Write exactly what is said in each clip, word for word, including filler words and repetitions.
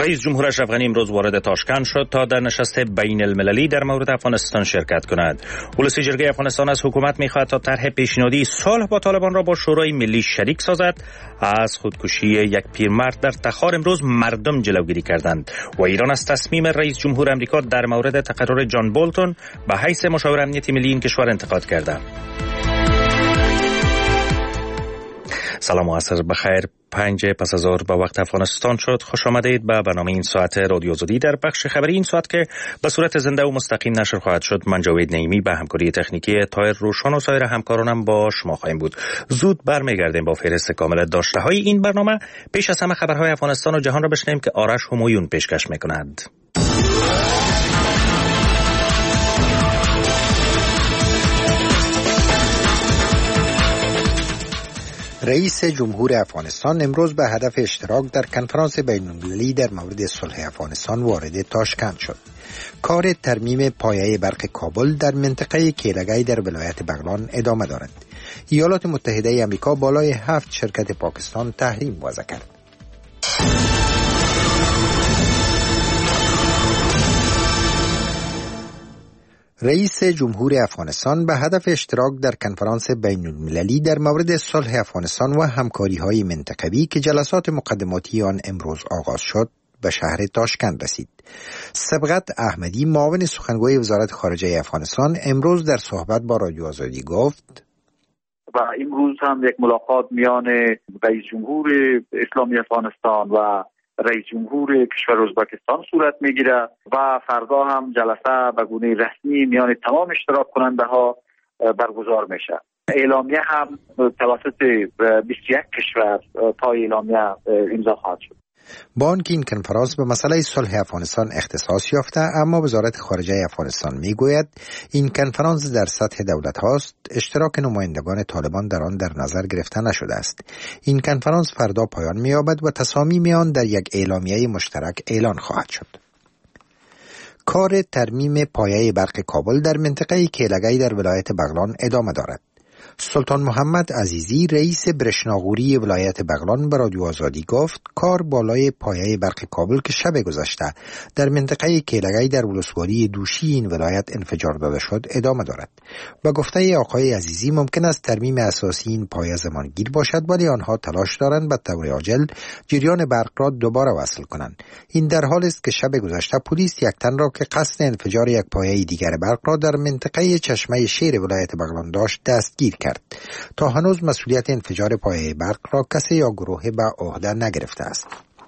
رئیس جمهور اشرف غنی امروز وارد تاشکند شد تا در نشست بین المللی در مورد افغانستان شرکت کند. ولسی جرگه افغانستان از حکومت می‌خواهد تا طرح پیشنهادی صلح با طالبان را با شورای ملی شریک سازد. از خودکشی یک پیرمرد در تخار امروز مردم جلوگیری کردند و ایران از تصمیم رئیس جمهور آمریکا در مورد تقرر جان بولتون به حیث مشاور امنیتی ملی این کشور انتقاد کرده. سلام و عصر بخیر. پنج پس از ظهر به وقت افغانستان شد. خوش آمدید به برنامه این ساعت رادیو آزادی. در بخش خبری این ساعت که به صورت زنده و مستقیم نشر خواهد شد، من جاوید نعیمی به همکاری تکنیکی طاهر روشن و سایر همکارانم با شما خواهیم بود. زود برمیگردیم با فهرست کامل داشته های این برنامه. پیش از همه خبرهای افغانستان و جهان را بشنویم که آرش همایون پیشکش میکند. رئیس جمهور افغانستان امروز به هدف اشتراک در کنفرانس بین‌المللی در مورد صلح افغانستان وارد تاشکند شد. کار ترمیم پایه برق کابل در منطقه کیلگی در ولایت بغلان ادامه دارد. ایالات متحده آمریکا بالای هفت شرکت پاکستان تحریم وضع کرد. رئیس جمهور افغانستان به هدف اشتراک در کنفرانس بین‌المللی در مورد صلح افغانستان و همکاری‌های منطقوی که جلسات مقدماتی آن امروز آغاز شد، به شهر تاشکند رسید. سبقت احمدی، معاون سخنگوی وزارت خارجه افغانستان، امروز در صحبت با رادیو آزادی گفت: و امروز هم یک ملاقات میان رئیس جمهور اسلامی افغانستان و رئیس جمهور کشور ازبکستان صورت میگیره و فردا هم جلسه به گونه رسمی میان تمام اشتراک کننده ها برگزار میشه. اعلامیه هم توسط بیست و یک کشور تا اعلامیه امضا خواهد شد. با آنکه این کنفرانس به مسئله صلح افغانستان اختصاص یافته، اما وزارت خارجه افغانستان میگوید این کنفرانس در سطح دولت هاست. اشتراک نمایندگان طالبان در آن در نظر گرفته نشده است. این کنفرانس فردا پایان می‌یابد و تصامیم آن در یک اعلامیه مشترک اعلان خواهد شد. کار ترمیم پایه برق کابل در منطقه کیلگی در ولایت بغلان ادامه دارد. سلطان محمد عزیزی، رئیس برشناغوری ولایت بغلان، به رادیو آزادی گفت کار بالای پایه برق کابل که شب گذشته در منطقه کیلگی در ولسوالی دوشی این ولایت انفجار داده شد ادامه دارد. به گفته آقای عزیزی ممکن است ترمیم اساسی این پایه زمانگیر باشد، ولی آنها تلاش دارند به طور عاجل جریان برق را دوباره وصل کنند. این در حالی است که شب گذشته پلیس یک تن را که قصد انفجار یک پایه دیگر برق را در منطقه چشمه شیر ولایت بغلان داشت دستگیر کرد. تا هنوز مسئولیت انفجار پایه برق را کسی یا گروه به عهده نگرفته است.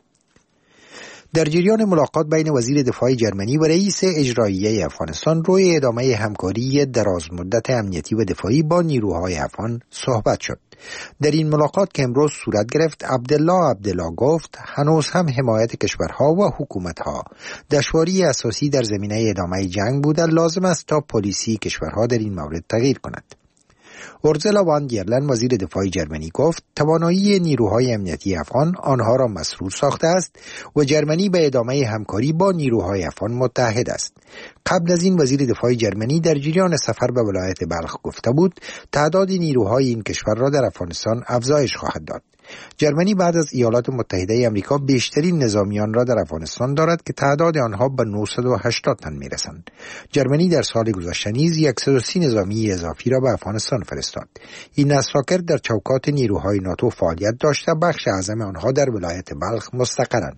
در جریان ملاقات بین وزیر دفاع جرمنی و رئیس اجرایی افغانستان روی ادامه همکاری دراز مدت امنیتی و دفاعی با نیروهای افغان صحبت شد. در این ملاقات که امروز صورت گرفت، عبدالله عبدالله گفت هنوز هم حمایت کشورها و حکومتها دشواری اساسی در زمینه ادامه جنگ بوده، لازم است تا پلیسی کشورها در این مورد تغییر کند. اورزلا وان دیرلن، وزیر دفاع جرمنی، گفت توانایی نیروهای امنیتی افغان آنها را مسرور ساخته است و جرمنی به ادامه همکاری با نیروهای افغان متحد است. قبل از این وزیر دفاع جرمنی در جریان سفر به ولایت بلخ گفته بود تعداد نیروهای این کشور را در افغانستان افزایش خواهد داد. جرمنی بعد از ایالات متحده آمریکا بیشترین نظامیان را در افغانستان دارد که تعداد آنها به نهصد و هشتاد تن میرسند. جرمنی در سال گذشته نیز صد و سی نظامی اضافی را به افغانستان فرستاد. این اساکر در چوکات نیروهای ناتو فعالیت داشته، بخش اعظم آنها در ولایت بلخ مستقرند.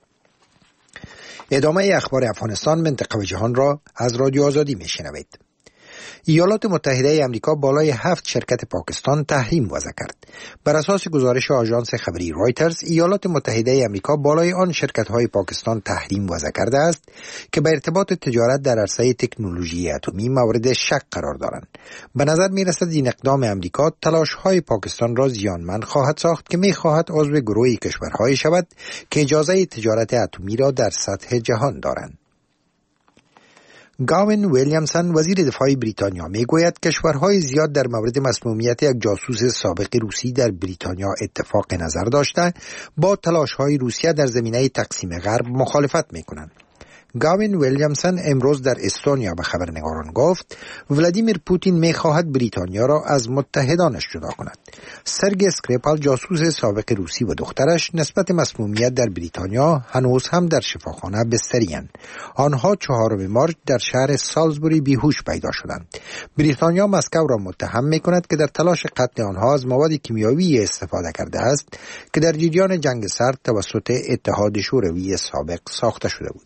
ادامه اخبار افغانستان، منطقه و جهان را از رادیو آزادی میشنوید. ایالات متحده آمریکا بالای هفت شرکت پاکستان تحریم وضع کرد. بر اساس گزارش آژانس خبری رایترز، ایالات متحده آمریکا بالای آن شرکت‌های پاکستان تحریم وضع کرده است که به ارتباط تجارت در عرصه تکنولوژی اتمی مورد شک قرار دارند. به نظر می‌رسد این اقدام آمریکا تلاش‌های پاکستان را زیانمند خواهد ساخت که می‌خواهد عضو گروه کشورهایی شود که اجازه تجارت اتمی را در سطح جهان دارند. گاوین ویلیامسون، وزیر دفاع بریتانیا، میگوید کشورهای زیاد در مورد مسمومیت یک جاسوس سابق روسی در بریتانیا اتفاق نظر داشته با تلاش‌های روسیه در زمینه تقسیم غرب مخالفت میکنند. گاوین ویلیامسون امروز در استونیا به خبرنگاران گفت ولادیمیر پوتین می‌خواهد بریتانیا را از متحدانش جدا کند. سرگئی اسکریپال جاسوس سابق روسی و دخترش نسبت مسمومیت در بریتانیا هنوز هم در شفاخانه بستری‌اند. آنها چهارم مارچ در شهر سالزبوری بیهوش پیدا شدند. بریتانیا مسکو را متهم می‌کند که در تلاش قتل آنها از مواد کیمیایی استفاده کرده است که در جریان جنگ سرد توسط اتحاد شوروی سابق ساخته شده بود.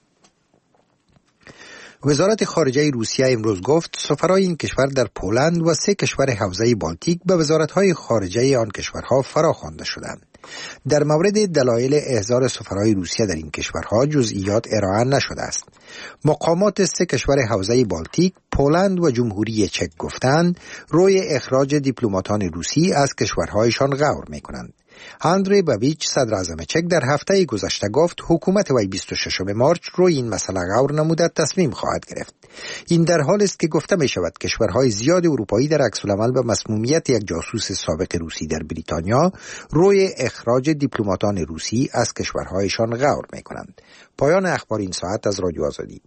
وزارت خارجه روسیه امروز گفت سفرای این کشور در پولند و سه کشور حوزه بالتیک به وزارت‌های خارجه آن کشورها فراخوانده شدند. در مورد دلایل احضار سفرای روسیه در این کشورها جزئیات ارائه نشده است. مقامات سه کشور حوزه بالتیک، پولند و جمهوری چک گفتند روی اخراج دیپلماتان روسی از کشورهایشان غور می‌کنند. اندری بابیچ صدر اعظم چک در هفته گذشته گفت حکومت وی بیست و ششم مارچ روی این مسئله غور نموده تصمیم خواهد گرفت. این در حالی است که گفته می شود کشورهای زیاد اروپایی در عکس العمل به مسمومیت یک جاسوس سابق روسی در بریتانیا روی اخراج دیپلماتان روسی از کشورهایشان غور می کنند. پایان اخبار این ساعت از رادیو آزادی.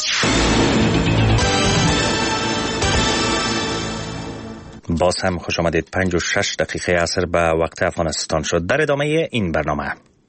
باز هم خوش آمدید. پنج و شش دقیقه عصر به وقت افغانستان شد. در ادامه این برنامه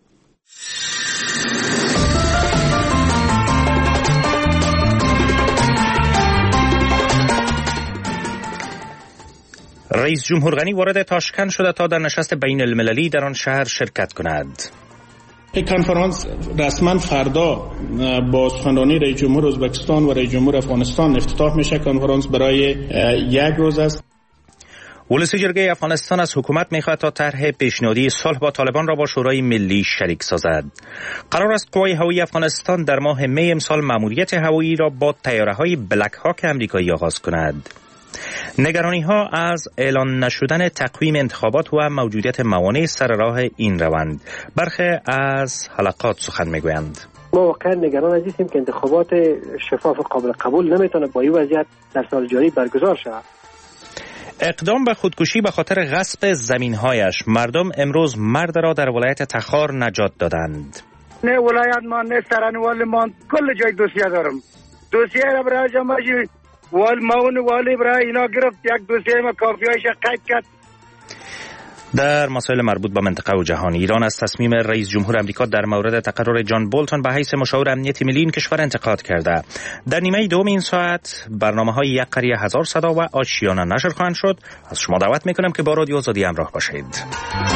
رئیس جمهور غنی وارد تاشکند شده تا در نشست بین المللی در آن شهر شرکت کند. این کنفرانس رسما فردا با سخنرانی رئیس جمهور ازبکستان و رئیس جمهور افغانستان افتتاح میشه. کنفرانس برای یک روز است. ولسی جرگه افغانستان از حکومت میخواهد تا طرح پیشنهادی صلح با طالبان را با شورای ملی شریک سازد. قرار است قوای هوایی افغانستان در ماه می امسال ماموریت هوایی را با طیاره‌های بلک هاک آمریکایی آغاز کند. نگرانی ها از اعلان نشدن تقویم انتخابات و موجودیت موانع سر راه این روند. برخی از حلقات سخن میگویند. ما واقعا نگران از هستیم که انتخابات شفاف و قابل قبول نمیتونه با این وضعیت در سال جاری برگزار شود. اقدام به خودکشی به خاطر غصب زمین‌هایش. مردم امروز مرد را در ولایت تخار نجات دادند. نه ولایت ما نه سرانوال ما کل جای دوسیه دارم. دوسیه را برای جمعی وال ماون والی برای اینا گرفت. یک دوسیه ما کافیایش قید کرد. در مسائل مربوط به منطقه و جهان، ایران از تصمیم رئیس جمهور آمریکا در مورد تقرر جان بولتون به حیث مشاور امنیت ملی این کشور انتقاد کرده. در نیمه دوم این ساعت برنامه‌های یک قریه هزار صدا و آشیانه نشر خواهند شد. از شما دعوت می‌کنم که با رادیو آزادی همراه باشید.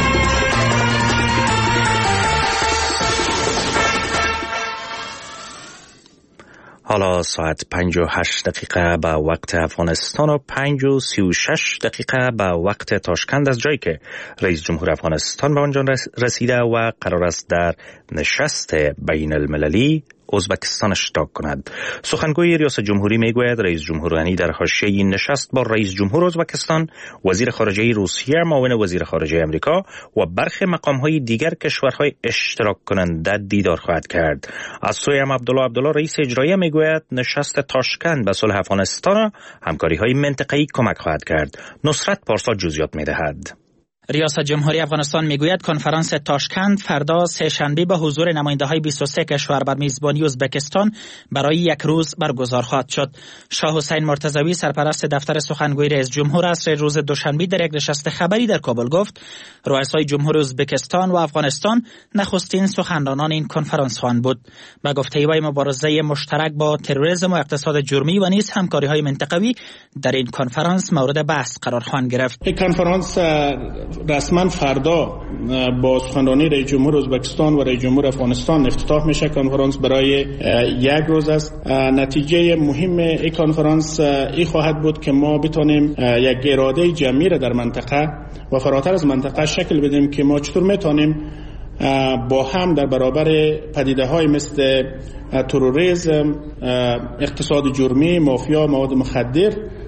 حالا ساعت پنج و هشت دقیقه به وقت افغانستان و پنج و سی و شش دقیقه به وقت تاشکند، از جایی که رئیس جمهور افغانستان به آنجا رسیده و قرار است در نشست بین المللی ازبکستان اشتراک کند. سخنگوی ریاست جمهوری میگوید رئیس جمهور غنی در حاشیه این نشست با رئیس جمهور ازبکستان، وزیر خارجه روسیه، معاون وزیر خارجه امریکا و برخی مقام‌های دیگر کشورهای اشتراک کننده دیدار خواهد کرد. از سوی هم عبدالله عبدالله رئیس اجرایی میگوید نشست تاشکند به صلح افغانستان و همکاری‌های منطقه‌ای کمک خواهد کرد. نصرت پارسا جزئیات می‌دهد. ریاست جمهوری افغانستان میگوید کنفرانس تاشکند فردا سه شنبه به حضور نماینده‌های بیست و سه کشور بر میزبانی ازبکستان برای یک روز برگزار خواهد شد. شاه حسین مرتضوی سرپرست دفتر سخنگوی رئیس جمهور عصر روز دوشنبه در یک نشست خبری در کابل گفت رؤسای جمهور ازبکستان و افغانستان نخستین سخنرانان این کنفرانس خواهند بود. به گفته وی مبارزه مشترک با تروریسم و اقتصاد جرمی و نیز همکاری‌های منطقوی در این کنفرانس مورد بحث قرار خواهند گرفت. این کنفرانس رسما فردا با سخنرانی رئیس جمهور ازبکستان و رئیس جمهور افغانستان افتتاح میشه. کنفرانس برای یک روز است. نتیجه مهم این کنفرانس این خواهد بود که ما بتونیم یک اراده جمعی را در منطقه و فراتر از منطقه شکل بدیم که ما چطور میتونیم با هم در برابر پدیده‌های مثل تروریسم، اقتصاد جرمی، مافیا، مواد مخدر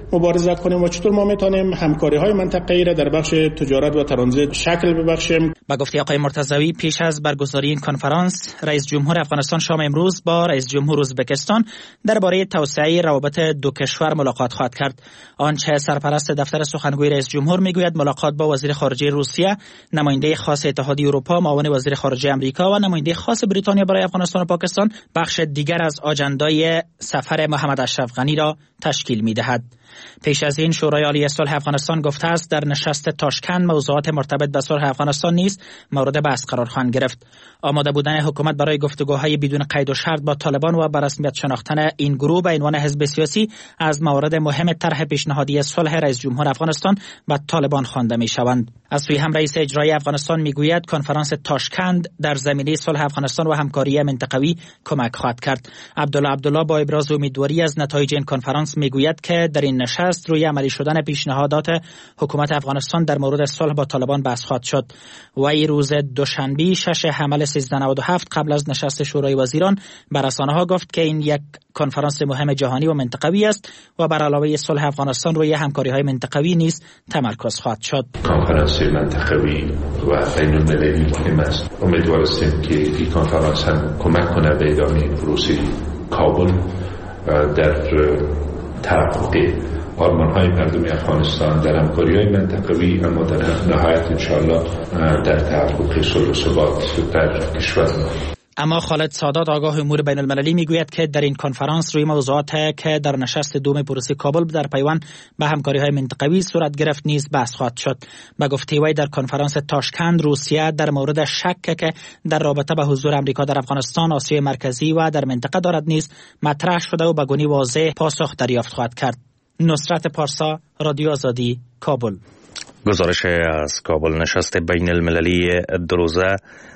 مبارزه کنیم و چطور ما میتونیم همکاری های منطقه‌ای را در بخش تجارت و ترانزیت شکل ببخشیم. با گفته آقای مرتضوی، پیش از برگزاری این کنفرانس رئیس جمهور افغانستان شام امروز با رئیس جمهور ازبکستان درباره توسعه روابط دو کشور ملاقات خواهد کرد. آنچه سرپرست دفتر سخنگوی رئیس جمهور میگوید ملاقات با وزیر خارجه روسیه، نماینده خاص اتحادیه اروپا، معاون وزیر خارجه آمریکا و نماینده خاص بریتانیا برای افغانستان و پاکستان بخش دیگر از آجندای سفر محمد اشرف غنی را تشکیل می‌دهد. پیش از این شورای عالی صلح افغانستان گفته است در نشست تاشکند موضوعات مرتبط به صلح افغانستان نیز مورد بحث قرار خواهند گرفت. آماده بودن حکومت برای گفتگوهای بدون قید و شرط با طالبان و به رسمیت شناختن این گروه به عنوان حزب سیاسی از موارد مهم طرح پیشنهادی صلح رئیس جمهور افغانستان با طالبان خوانده می‌شوند. از سوی هم رئیس اجرایی افغانستان میگوید کنفرانس تاشکند در زمینه صلح افغانستان و همکاری منطقوی کمک خواهد کرد. عبدالله عبدالله با ابراز امیدواری از نتایج این کنفرانس میگوید که در این نشست روی عملی شدن پیشنهادات حکومت افغانستان در مورد صلح با طالبان بحث خواهد شد. و این روز دوشنبه شش حمل سیزده نود و هفت قبل از نشست شورای وزیران به رسانه‌ها گفت که این یک کنفرانس مهم جهانی و منطقوی است و بر علاوه صلح افغانستان روی همکاری‌های منطقوی نیز تمرکز خواهد شد. کنفرانس منطقوی و بین‌المللی مهم است. امیدواریم که این کنفرانس هم کمک کنه به ادامه پروسه کابل در تحقق آرمان‌های مردم افغانستان در همکاری‌های منطقوی، اما در نهایت انشاءالله در تحقق صلح و ثبات در کشور. اما خالد سادات آگاه امور بین المللی میگوید که در این کنفرانس روی موضوعات که در نشست دوم پروسه کابل در پیوند به همکاری‌های منطقوی صورت گرفت نیز بحث خواهد شد. به گفته وی در کنفرانس تاشکند روسیه در مورد شک که در رابطه با حضور آمریکا در افغانستان، آسیای مرکزی و در منطقه دارد نیز مطرح شده و به گونی واضح پاسخ دریافت خواهد کرد. نصرت پارسا، رادیو آزادی، کابل. گزارش از کابل. نشست بین المللی دو روزه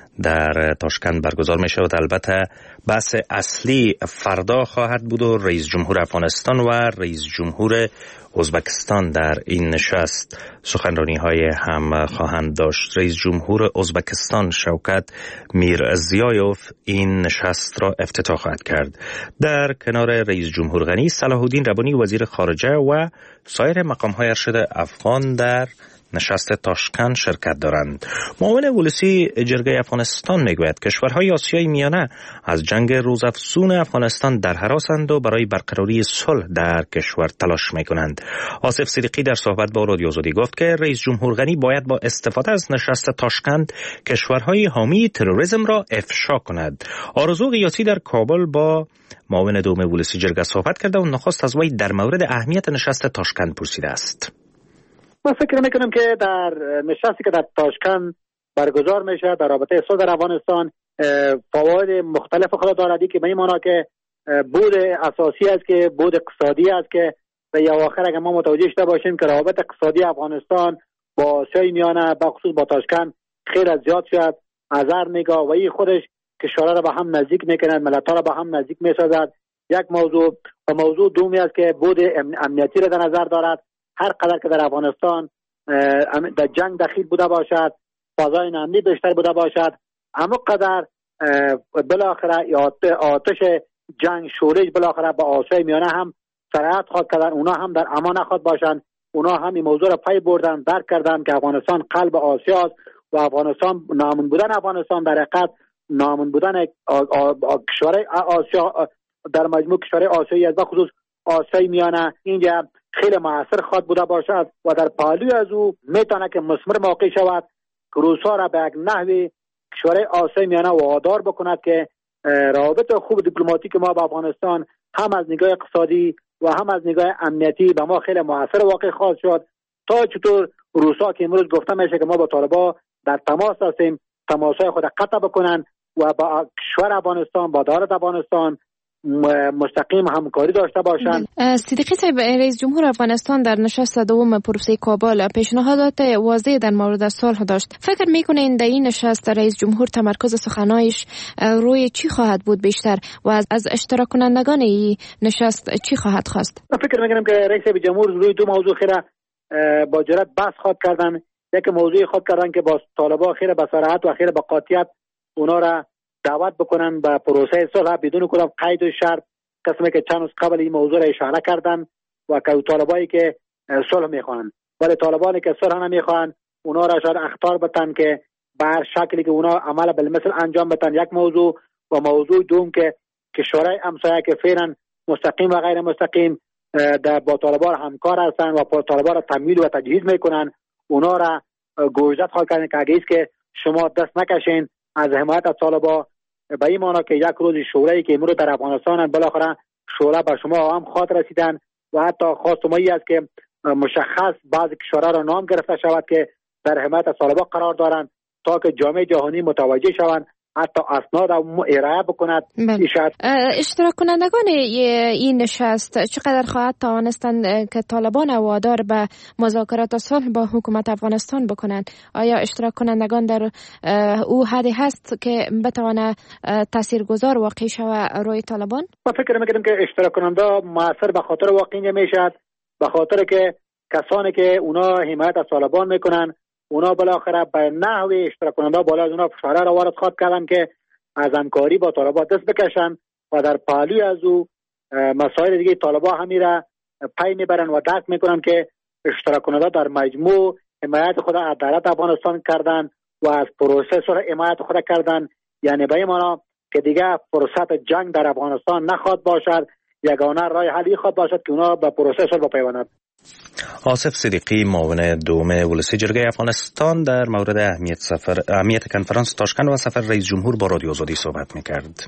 در تاشکند برگزار می شود. البته بحث اصلی فردا خواهد بود و رئیس جمهور افغانستان و رئیس جمهور ازبکستان در این نشست سخنرانی های هم خواهند داشت. رئیس جمهور ازبکستان شوکت میرزیایوف این نشست را افتتاح خواهد کرد. در کنار رئیس جمهور غنی، صلاح الدین ربانی وزیر خارجه و سایر مقام های ارشد افغان در نشست تاشکند شرکت دارند. معاون ولسی جرگه افغانستان میگوید کشورهای آسیای میانه از جنگ روزافزون افغانستان در هراسند و برای برقراری صلح در کشور تلاش میکنند. آصف صدیقی در صحبت با رادیو آزادی گفت که رئیس جمهور غنی باید با استفاده از نشست تاشکند کشورهای حامی تروریسم را افشا کند. آرزو قیاسی در کابل با معاون دوم ولسی جرگه صحبت کرده و نخست از وی در مورد اهمیت نشست تاشکند پرسیده است. من فکر میکنم که در نشستی که در تاشکند برگزار میشه در رابطه صلح در افغانستان فواید مختلف خود دارد که به این معنا که بود اساسی است که بود اقتصادی است که در اواخر اگر ما متوجه شده باشیم که روابط اقتصادی افغانستان با آسیای میانه به خصوص با تاشکند خیلی زیاد شد اثر میگه و این خودش کشورها را به هم نزدیک میکنه، ملت‌ها را به هم نزدیک میسازد. یک موضوع و موضوع دومی است که بود امنیتی را در نظر دارد. هر قدر که در افغانستان در جنگ دخیل بوده باشد، فضای امنی بیشتر بوده باشد، اما قدر بالاخره آتش جنگ شورش بالاخره با آسیای میانه هم سرعت خواهد کردن. اونا هم در امان نخواهد باشند. اونا هم این موضوع را پی بردن، درک کردن که افغانستان قلب آسیا است و افغانستان نامون بودن افغانستان در حقیقت نامون بودن کشورهای آسیا در مجموع کشورهای آسیایی است، بخصوص آسیای میانه اینجا خیلی موثر خواهد بوده باشد و در پهلوی از او میتونه که مثمر واقع شود که روس‌ها را به یک نحوی کشورهای آسیای میانه وادار بکند که روابط خوب دیپلماتیک ما با افغانستان هم از نگاه اقتصادی و هم از نگاه امنیتی به ما خیلی موثر واقع خواهد شد. تا چطور روس‌ها که امروز گفته میشه که ما با طالبان در تماس هستیم، تماسهای خود قطع بکنن و با کشور افغانستان با دولت افغانستان مستقیم همکاری داشته باشند. صدیقی صاحب، رئیس جمهور افغانستان در نشست دوم پروسه کابل پیشنهادات واضح در مورد صلح داشت. فکر میکنین در این نشست رئیس جمهور تمرکز سخنانش روی چی خواهد بود بیشتر و از, از اشتراک کنندگان این نشست چی خواهد خواست؟ من فکر میکنم که رئیس جمهور روی دو موضوع خیلی با جرأت بحث خواهد کردن. یک موضوع خواهد کردن که با طالبان خیلی با صراحت و خیلی با قاطعیت اونا را دعوت بکنن به پروسه صلح بدون کدام قید و شرط، قسمی که چند روز قبل این موضوع را اشاره کردن و که طالبایی که صلح میخوان. ولی طالبانی که صلح نمیخوان اونا را شاید اخطار بتن که بر شکلی که اونا عمل بالمثل انجام بدن. یک موضوع و موضوع دوم که کشورهای همسایه که فعلا مستقیم و غیر مستقیم در با طالبان همکار هستن و با طالبان را تمویل و تجهیز میکنن، اونا را گوشت خواهد کردن که اگه ایست که شما دست نکشین از حمایت از طالبان، به این معنی که یک روز شورایی که امروز در افغانستان بالاخره شورا به شما هم خاطر رسیدن و حتی خواستم ای است که مشخص بعضی کشورها را نام گرفته شود که در حمایت از طالبان قرار دارند تا که جامعه جهانی متوجه شوند، حتی اسناد هم ارائه بکند. اشتراک کنندگان این نشست چقدر خواهد توانستند که طالبان وادار به مذاکرات صلح با حکومت افغانستان بکنند؟ آیا اشتراک کنندگان در او حدی هست که بتوانه تاثیرگذار واقع شود روی طالبان؟ ما فکر میکنم که اشتراک کننده موثر به خاطر واقعی نمیشد، به خاطر که کسانی که اونا حمایت از طالبان میکنن اونا بالاخره به نحوی اشتراک کننده بالا از اونا فشار را وارد خواهد کردن که از همکاری با طالبان دست بکشن و در پهلوی از او مسائل دیگه طالبان همی را پی میبرن و درک میکنن که اشتراک کننده در مجموع حمایت خود از دولت افغانستان کردن و از پروسه صلح حمایت خود کردن. یعنی به این معنی که دیگه فرصت جنگ در افغانستان نخواد باشد، یگانه راه حلی خواهد باشد که اونا به پروسه صلح بپیوندند. آصف صدیقی معاون دوم ولسی جرگه افغانستان در مورد اهمیت سفر اهمیت کنفرانس تاشکند و سفر رئیس جمهور با رادیو آزادی صحبت می‌کرد.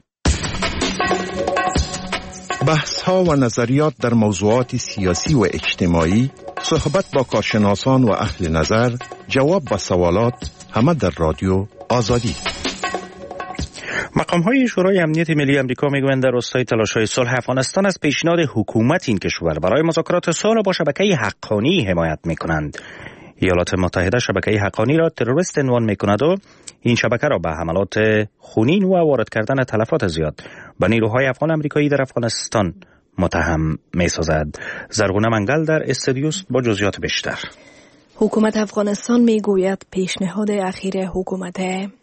بحث‌ها و نظریات در موضوعات سیاسی و اجتماعی، صحبت با کارشناسان و اهل نظر، جواب به سوالات، همه در رادیو آزادی. مقام‌های شورای امنیت ملی آمریکا میگویند در راستای تلاش‌های صلح افغانستان از پیشنهاد حکومت این کشور برای مذاکرات صلح با شبکه حقانی حمایت می‌کنند. ایالات متحده شبکه حقانی را تروریست عنوان می‌کند و این شبکه را به حملات خونین و وارد کردن تلفات زیاد به نیروهای افغان امریکایی در افغانستان متهم می‌سازد. زرغونه منگل در استودیوست با جزئیات بیشتر. حکومت افغانستان میگوید پیشنهاد اخیر حکومت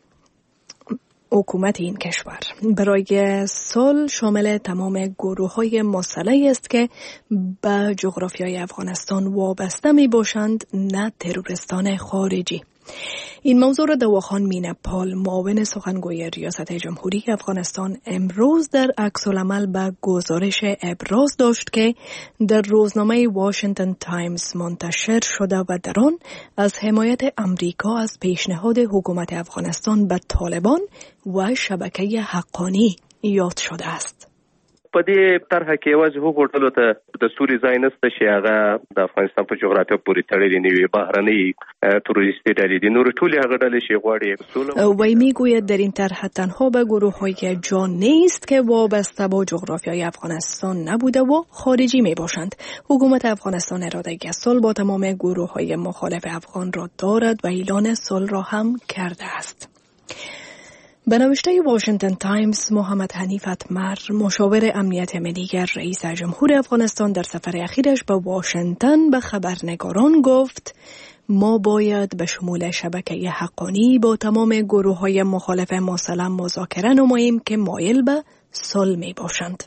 حکومت این کشور برای صلح شامل تمام گروه‌های مسلح است که به جغرافیای افغانستان وابسته می باشند، نه تروریستان خارجی. این موضوع را دواخان مینپال معاون سخنگوی ریاست جمهوری افغانستان امروز در عکس‌العمل به گزارش ابراز داشت که در روزنامه واشنگتن تایمز منتشر شده و در آن از حمایت امریکا از پیشنهاد حکومت افغانستان به طالبان و شبکه حقانی یاد شده است. په دې طرحه کې یوازې هغو ډلو ته دستوري ځای نشته چې هغه د افغانستان په جغرافیه پورې تړلې نه وي، بهرنۍ تروریستي ډلې دي. نور ټولې هغه ډلې چې غواړي وی میگوید در این طرح تنها به گروه‌هایی که جا نیست که وابسته با جغرافیای افغانستان نبوده و خارجی می باشند. حکومت افغانستان اراده صلح با تمام گروه‌های مخالف افغان را دارد و اعلان صلح را هم کرده است. به نوشته واشنگتن تایمز، محمد حنیف اتمر، مشاور امنیت ملی رئیس جمهور افغانستان، در سفر اخیرش به واشنگتن به خبرنگاران گفت ما باید به شمول شبکه حقانی با تمام گروه‌های مخالف مسلح مذاکره نماییم که مایل به صلح می باشند.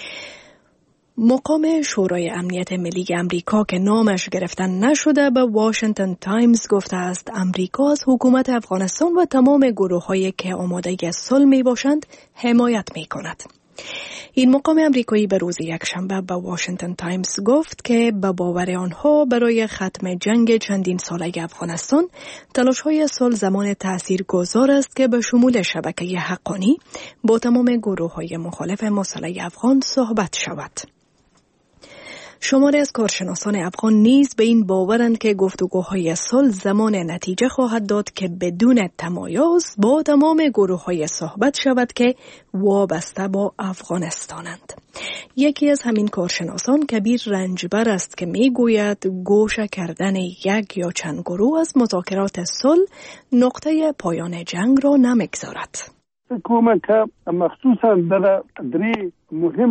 مقام شورای امنیت ملی امریکا که نامش گرفتن نشده به واشنگتن تایمز گفته است امریکا از حکومت افغانستان و تمام گروه‌هایی که آماده صلح می باشند حمایت می کند. این مقام امریکایی به روز یکشنبه به واشنگتن تایمز گفت که به باور آنها برای ختم جنگ چندین ساله افغانستان تلاش‌های صلح زمان تاثیرگذار است که به شمول شبکه حقانی با تمام گروه‌های مخالف مسلح افغان صحبت شود. شماری از کارشناسان افغان نیز به این باورند که گفتگوهای صلح زمان نتیجه خواهد داد که بدون تمایز با تمام گروه‌های صحبت شود که وابسته با افغانستانند. یکی از همین کارشناسان کبیر رنجبر است که میگوید گوشه کردن یک یا چند گروه از مذاکرات صلح نقطه پایان جنگ را نمیگذارد. حکومت مخصوصا در دری مهم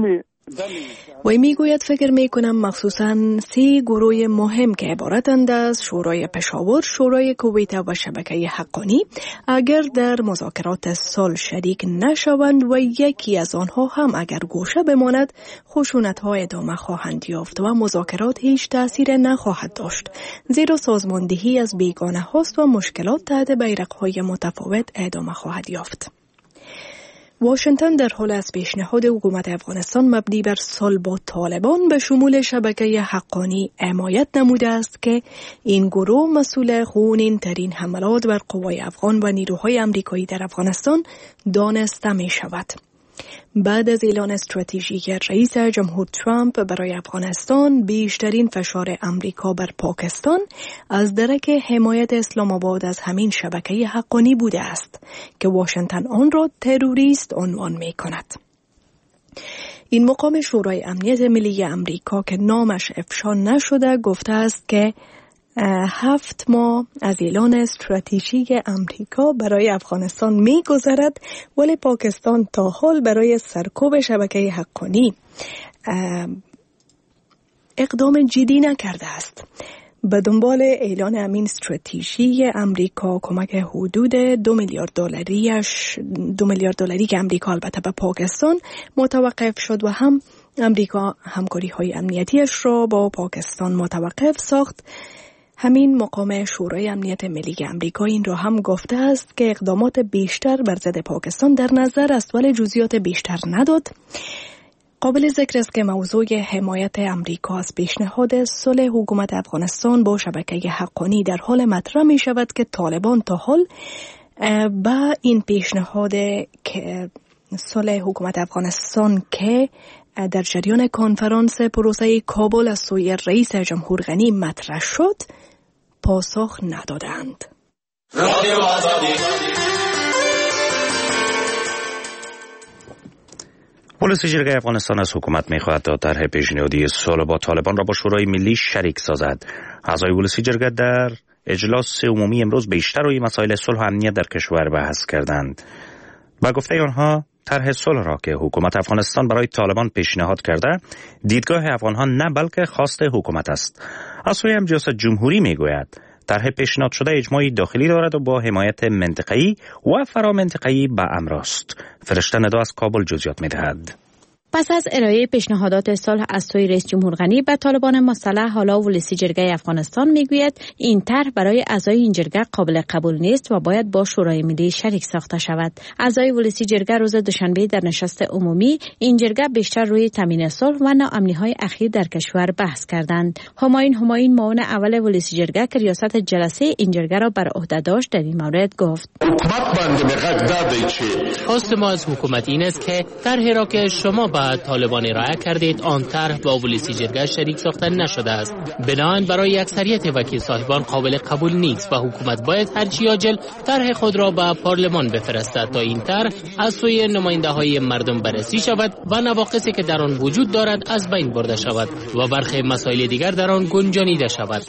وی میگوید فکر میکنم مخصوصاً سه گروه مهم که عبارتند از شورای پشاور، شورای کویت و شبکه حقانی اگر در مذاکرات صلح شریک نشوند و یکی از آنها هم اگر گوشه بماند، خشونت‌ها ادامه خواهند یافت و مذاکرات هیچ تأثیر نخواهد داشت، زیرا سازماندهی از بیگانه هاست و مشکلات تحت بیرق‌های متفاوت ادامه خواهد یافت. واشنگتن در حال از پیشنهاد حکومت افغانستان مبنی بر صلح با طالبان به شمول شبکه حقانی حمایت نموده است که این گروه مسئول خونین ترین حملات بر قوای افغان و نیروهای امریکایی در افغانستان دانسته می شود. بعد از اعلان استراتژیک رئیس جمهور ترامپ برای افغانستان، بیشترین فشار امریکا بر پاکستان از درک حمایت اسلام آباد از همین شبکه حقانی بوده است که واشنگتن آن را تروریست عنوان می کند. این مقام شورای امنیت ملی امریکا که نامش افشا نشده گفته است که هفت ماه از اعلان استراتژیک امریکا برای افغانستان می گذرد، ولی پاکستان تا حال برای سرکوب شبکه حقانی اقدام جدی نکرده است. به دنبال اعلان امین استراتژی امریکا، کمک حدود دو میلیارد دلاریش دو میلیارد دلاری که امریکا البته به پاکستان متوقف شد و هم امریکا همکاری های امنیتیش را با پاکستان متوقف ساخت. همین مقام شورای امنیت ملی امریکا این را هم گفته است که اقدامات بیشتر بر ضد پاکستان در نظر است، ولی جزئیات بیشتر نداد. قابل ذکر است که موضوع حمایت امریکا از پیشنهاد صلح حکومت افغانستان با شبکه حقانی در حال مطرح می شود که طالبان تا حال با این پیشنهاد که صلح حکومت افغانستان که در جریان کنفرانس پروسه کابل از سوی رئیس جمهور غنی مطرح شد پاسخ ندادند. پلیس جرگه افغانستان از حکومت می‌خواهد تا طرح پیشنهادی صلح با طالبان را با شورای ملی شریک سازد. اعضای پلیس جرگه در اجلاس عمومی امروز بیشتر روی مسائل صلح و امنیت در کشور بحث کردند. با گفته آنها طرح صلح را که حکومت افغانستان برای طالبان پیشنهاد کرده دیدگاه افغان‌ها نه بلکه خواست حکومت است. از سوی ریاست جمهوری میگوید طرح پیشنهاد شده اجماعی داخلی دارد و با حمایت منطقه‌ای و فرامنطقه‌ای به امر است. فرشته ندا از کابل جزئیات می‌دهد. پس از ارائه پیشنهادات صلح از سوی رئیس جمهور غنی به طالبان مسلح، حالا ولسی جرگه افغانستان میگوید این طرح برای اعضای این جرگه قابل قبول نیست و باید با شورای ملی شریک ساخته شود. اعضای ولسی جرگه روز دوشنبه در نشست عمومی این جرگه بیشتر روی تامین صلح و ناامنی‌های اخیر در کشور بحث کردند. همایون همایون معاون اول ولسی جرگه که ریاست جلسه این جرگه را بر عهده داشت در این مورد گفت: حکومت بنده مقدار داده چه خواست ما از حکومت این است که طرحی را که شما با طالبان ارائه کردید آن طرح با ولسی جرگه شریک ساخته نشده است. بنابراین برای اکثریت وکیل صاحبان قابل قبول نیست و حکومت باید هرچی عاجل طرح خود را به پارلمان بفرستد تا این طرح از سوی نماینده های مردم بررسی شود و نواقصی که در آن وجود دارد از بین برده شود و برخی مسائل دیگر در آن گنجانیده شود.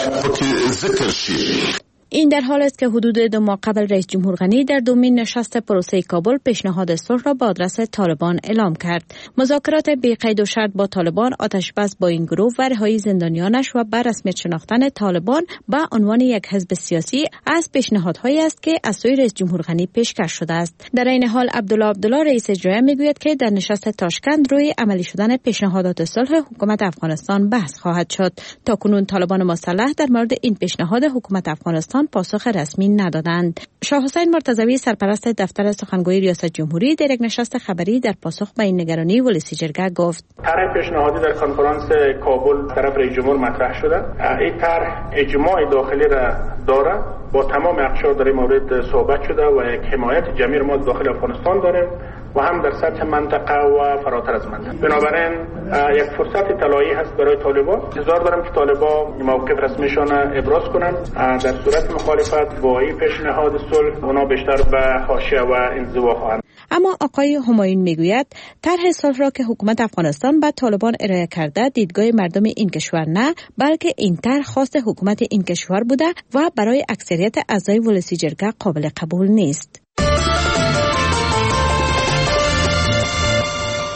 این در حال است که حدود دو ماه قبل رئیس جمهور غنی در دومین نشست پروسه کابل پیشنهاد صلح را به آدرس طالبان اعلام کرد. مذاکرات بی قید و شرط با طالبان، آتشبس با این گروه و رهایی زندانیانش و بر رسمیت شناختن طالبان به عنوان یک حزب سیاسی از پیشنهادهایی است که از سوی رئیس جمهور غنی پیشکش شده است. در این حال عبدالله عبدالله رئیس اجرایی میگوید که در نشست تاشکند روی عملی شدن پیشنهادات صلح حکومت افغانستان بحث خواهد شد. تاکنون طالبان مسلح در مورد این پیشنهاد حکومت افغانستان پاسخ رسمی ندادند. شاه حسین مرتضوی سرپرست دفتر سخنگوی ریاست جمهوری در یک نشست خبری در پاسخ به این نگرانی ولسی جرگه گفت: طرح پیشنهادی در کنفرانس کابل طرف رئیس جمهور مطرح شده. این طرح اجماع داخلی را داره، با تمام اقشار در این مورد صحبت شده و یک حمایت جمعی ما داخل افغانستان داریم و هم در سطح منطقه و فراتر از منطقه. بنابراین یک فرصت طلایی هست برای طالبان. انتظار دارم که طالبان موقف رسمیشان ابراز کنند. در صورت مخالفت با این پیشنهاد صلح اونا بیشتر به حاشیه و انزوا خواهند. اما آقای همایون میگوید طرح صلح را که حکومت افغانستان به طالبان ارائه کرده دیدگاه مردم این کشور نه، بلکه این طرح خواست حکومت این کشور بوده و برای اکثریت اعضای ولسی جرگه قابل قبول نیست.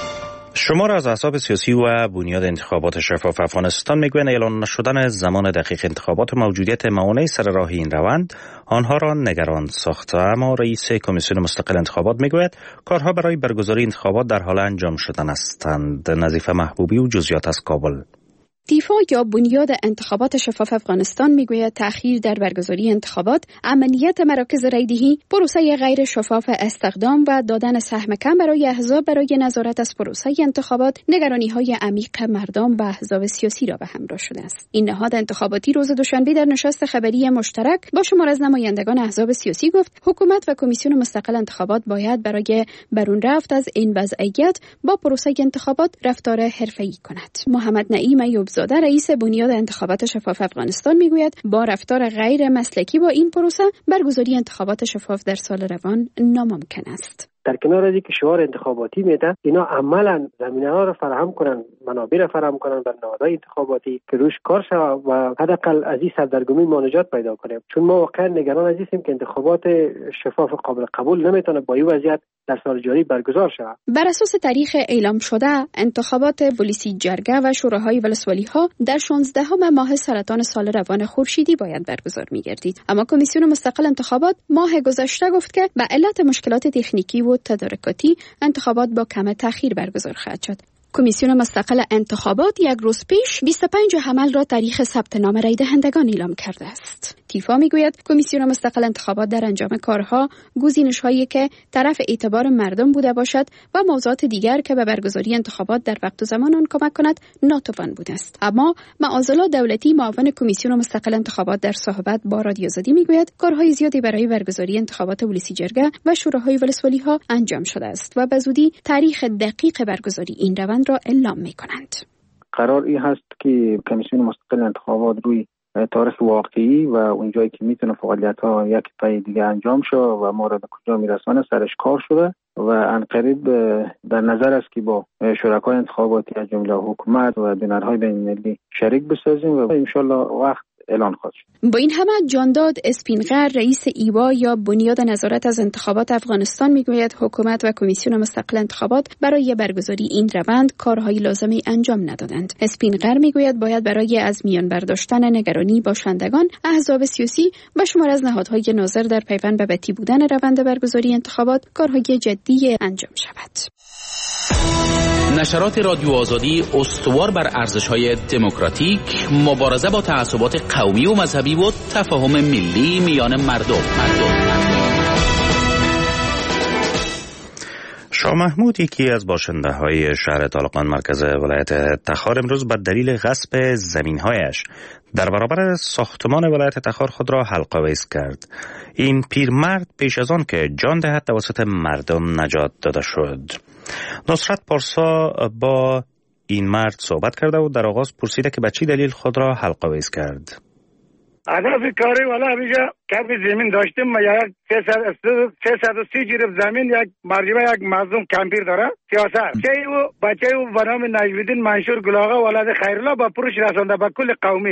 شمار از احزاب سیاسی و بنیاد انتخابات شفاف افغانستان میگویند اعلان نشدن زمان دقیق انتخابات موجودیت موانع سر راه این روند آنها را نگران ساخته، اما رئیس کمیسیون مستقل انتخابات میگوید کارها برای برگزاری انتخابات در حال انجام شدن هستند. نظیفه محبوبی و جزئیات از کابل. دیفا یا بنیاد انتخابات شفاف افغانستان میگوید تأخیر در برگزاری انتخابات، امنیت مراکز رایدهی، پروسه غیر شفاف استخدام و دادن سهم کم برای احزاب برای نظارت از پروسه انتخابات نگرانی‌های عمیق مردم و احزاب سیاسی را به همراه شده است. این نهاد انتخاباتی روز دوشنبه در نشست خبری مشترک با شمار از نمایندگان احزاب سیاسی گفت حکومت و کمیسیون مستقل انتخابات باید برای برون رفت از این وضعیت با پروسه انتخابات رفتار حرفه‌ای کند. محمد نعیم ایوبزاده رئیس بنیاد انتخابات شفاف افغانستان میگوید با رفتار غیر مسلکی با این پروسه برگزاری انتخابات شفاف در سال روان ناممکن است. در کنار از اینکه شعار انتخاباتی میده، اینا عملا زمینه ها را فراهم کنن، منابع را فراهم کنن بر نهادهای انتخاباتی که روش کار شود و حداقل از این سردرگمی ما نجات پیدا کنیم. چون ما واقعا نگران از اینیم که انتخابات شفاف قابل قبول نمیتونه با این وضعیت در سال جاری برگزار شود. بر اساس تاریخ اعلام شده، انتخابات ولسی جرگه و شوراهای ولسوالی ها در شانزدهم ماه سرطان سال روان خورشیدی باید برگزار می‌گردید. اما کمیسیون مستقل انتخابات ماه گذشته گفت که به علت مشکلات تکنیکی و تدارکاتی انتخابات با کم تأخیر برگزار خواهد شد. کمیسیون مستقل انتخابات یک روز پیش بیست و پنج حمل را تاریخ ثبت نام رای دهندگان اعلام کرده است. تیفا میگوید کمیسیون مستقل انتخابات در انجام کارها گزینش‌هایی که طرف اعتبار مردم بوده باشد و موضوعات دیگر که به برگزاری انتخابات در وقت و زمان آن کمک کند ناتوان بوده است. اما معاذالله دولتی معاون کمیسیون مستقل انتخابات در صحبت با رادیو زدی میگوید کارهای زیادی برای برگزاری انتخابات ولسی جرگه و شوراهای ولسوالی ها انجام شده است و به زودی تاریخ دقیق برگزاری این روند را اعلام می‌کنند. قرار این هست که کمیسیون مستقل انتخابات روی تاریخ واقعی و اونجایی که میتونه فعالیت‌ها یک پای دیگه انجام شه و ما را به کجا میرسونه سرش کار شده و عنقریب در نظر است که با شرکای انتخاباتی از جمله حکومت و دونرهای بین‌المللی شریک بسازیم و انشالله وقت اعلان خواهد شد. با این همه جانداد اسپینغر رئیس ایوا یا بنیاد نظارت از انتخابات افغانستان میگوید حکومت و کمیسیون مستقل انتخابات برای برگزاری این روند کارهای لازمی انجام ندادند. اسپینغر میگوید باید برای از میان برداشتن نگرانی باشندگان احزاب سیاسی و شمار از نهادهای ناظر در پیوند به بتی بودن روند برگزاری انتخابات کارهای جدی انجام شود. نشرات رادیو آزادی استوار بر ارزش‌های دموکراتیک، مبارزه با تعصبات قومی و مذهبی و تفاهم ملی میان مردم. مردم. شاه محمود یکی از باشنده‌های شهر طالقان مرکز ولایت تخار امروز به دلیل غصب زمین‌هایش در برابر ساختمان ولایت تخار خود را حلق‌آویز کرد. این پیرمرد پیش از آن که جان دهد توسط مردم نجات داده شد. نصرت پارسا با این مرد صحبت کرده و در آغاز پرسیده که به چه دلیل خود را حلق‌آویز کرد. هدف کاری والا همیشه کمی زمین داشتیم و یک سیصد و سی جریب زمین یک مرجبه یک مظلوم کمپیر داره سیاست چه او بچه او به نام نجویدین منشور گلاغه ولد خیرالله با پروش رسانده به کل قومی.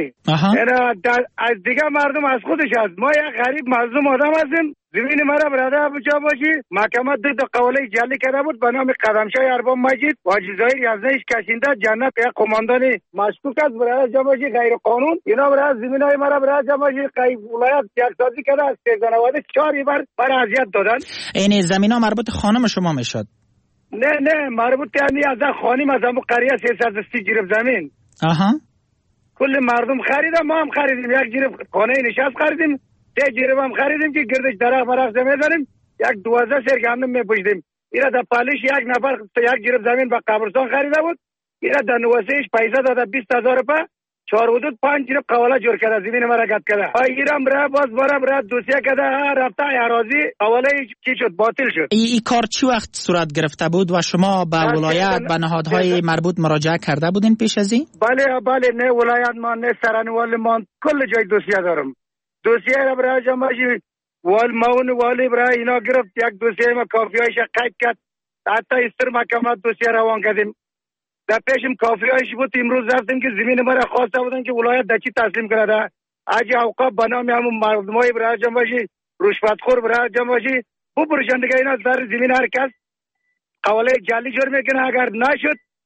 از دیگه مردم از خودش است. ما یک غریب مظلوم آدم هستیم. زمین مرا براده بجا باشی محکمه دو تا قوله جلی کرده بود به نام قدمشای ارباب مجید واجی ظاهر یزدیش کشینده جنت یک قماندان مشکوک است براده جا باشی غیر قانون اینا براده زمین های مرا براده جا باشی قیب ولایت یک سازی کرده از سیزنواده چاری بر بر اذیت دادن. این زمین ها مربوط خانم شما میشد؟ نه نه مربوط یعنی از خانم از همون قریه سیصد و سی جریب زمین. آها کل مردم خریدن ما هم خریدیم یک جریب خانه نشست خریدیم سه جریب هم خریدیم که گردش درخت مرخت میزنیم یک دوازده سرگندم میپوشیدیم. اینا در پالیش یک نفر یک جریب زمین به قبرستان خریده بود. اینا در نوسهش پیسه داده بیست هزار روپیه چهار حدود پنج جریب قواله جور کرده زمین مرا گد کرده. ایرم را باز بارم را دوسیه کرده رفته اراضی قواله چی شد باطل شد. ای, ای کار چی وقت صورت گرفته بود و شما به ولایت به نهادهای مربوط مراجعه کرده بودین پیش از این؟ بله بله نه ولایت ما نه سرانوال ما کل جای دوسیه دارم. دوسیه را برای جمعشی وال ماون والی برای اینا گرفت یک دوسیه ما کافیایش قید کرد حتی استر محکمت دوسیه روان کردیم. در پیشم کافیایش بود امروز رفتیم که زمین ما را خواسته بودن که ولایت دچی تسلیم کرده اجی اوقاب بنامی همون مردمای برای جمعشی رشوتخور برای جمعشی بو پرشن دیگه اینا در زمین هر کس قواله جلی جور میکنه اگر نشد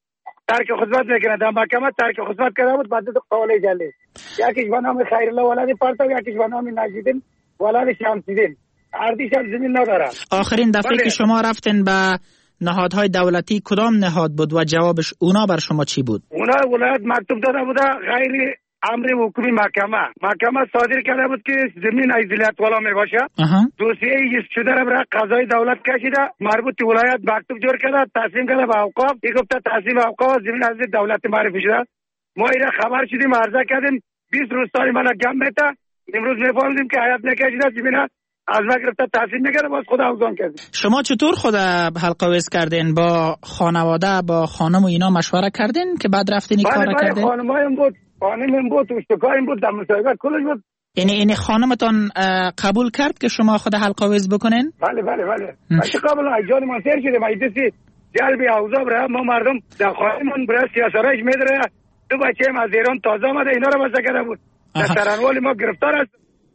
ترک خدمت میکنه. در محکمه ترک خدمت کرده بود بعد قواله جلی. یکیش به نام خیرالله ولد پرتو، یکیش به نام نجیدین ولد شمسیدین. اردیش هم زمین نداره. آخرین دفعه که شما رفتین به نهادهای دولتی کدام نهاد بود و جوابش اونا بر شما چی بود؟ اونا ولایت مکتوب داده بوده غیر امر حکومی محکمه محکمه صادر کرده بود که زمین ازیلیت والا می باشه. دوسیه ایست شده را برای قضای دولت کشیده، مربوط ولایت مکتوب جور کرده، تقسیم کرده به اوقاف. یک گفته تقسیم اوقاف زمین از دولت معرفی شده. ما اینا خبر شدیم، عرضه کردیم، بیست روز سالی من گم میته. امروز میفهمیدیم که حیات نکشیده، زمین از ما گرفته تقسیم میکنه، باز خود اوزان کردیم. شما چطور خود حلقاویز کردین؟ با خانواده با خانم و اینا مشوره کردین که بعد رفتین این کار کردین؟ بله خانمایم بود، خانمم بود، اشتکایم بود، در مصاحبه کلش بود. یعنی این خانمتان قبول کرد که شما خود حلقاویز بکنین؟ بله بله بله. اگه قبل ایجاد ما سر شده، ما ایدسی جلبی اوضاع برای ما مردم در خانمون برای سیاسرایش میدره. دو بچه‌ام از ایران تازه آمده، اینا رو بسته کرده بود. در ترانوال ما گرفتار است.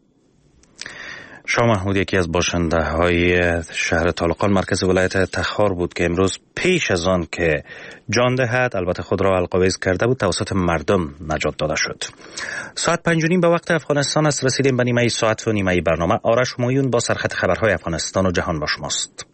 شاه محمود یکی از باشنده های شهر طالقان مرکز ولایت تخار بود که امروز پیش از آن که جان دهد البته خود را حلقاویز کرده بود توسط مردم نجات داده شد. ساعت پنج و نیم به وقت افغانستان است. رسیدیم به نیمه ساعت و نیمه برنامه. آرش همایون با سرخط خبرهای افغانستان و جهان با شماست.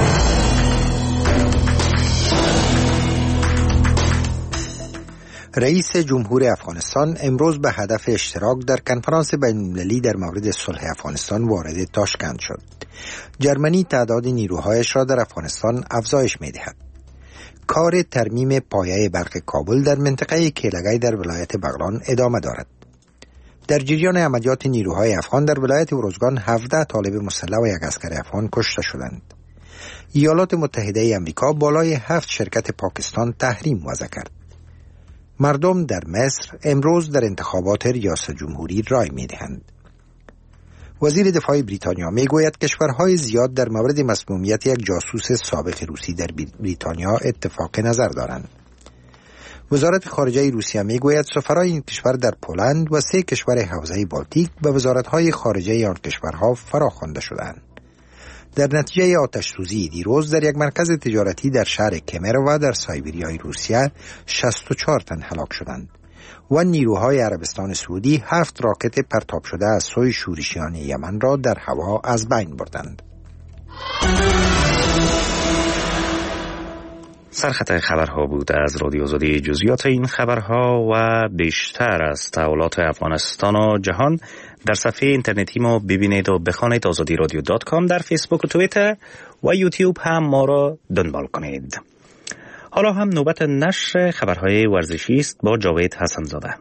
رئیس جمهور افغانستان امروز به هدف اشتراک در کنفرانس بین‌المللی در مورد صلح افغانستان وارد تاشکند شد. جرمنی تعداد نیروهایش را در افغانستان افزایش می‌دهد. کار ترمیم پایه برق کابل در منطقه کیلگی در ولایت بغلان ادامه دارد. در جریان عملیات نیروهای افغان در ولایت ارزگان هفده طالب مسلح و یک عسکر افغان کشته شدند. ایالات متحده آمریکا بالای هفت شرکت پاکستان تحریم وضع کرد. مردم در مصر امروز در انتخابات ریاست جمهوری رای می‌دهند. وزیر دفاع بریتانیا میگوید کشورهای زیاد در مورد مسمومیت یک جاسوس سابق روسی در بریتانیا اتفاق نظر دارند. وزارت خارجه روسیه میگوید سفرای این کشور در پولند و سه کشور حوزه بالتیک به وزارت‌های خارجه آن کشورها فراخوانده شدند. در نتیجه آتش سوزی دیروز در یک مرکز تجارتی در شهر کمرو در سایبریای روسیه شصت و چهار تن هلاک شدند و نیروهای عربستان سعودی هفت راکت پرتاب شده از سوی شورشیان یمن را در هوا از بین بردند. سرخط خبرها بود از رادیو آزادی. جزئیات این خبرها و بیشتر از تحولات افغانستان و جهان در صفحه اینترنتی ما ببینید و بخوانید آزادی رادیو دات کام. در فیسبوک و توییتر و یوتیوب هم ما را دنبال کنید. حالا هم نوبت نشر خبرهای ورزشی است با جاوید حسن زاده.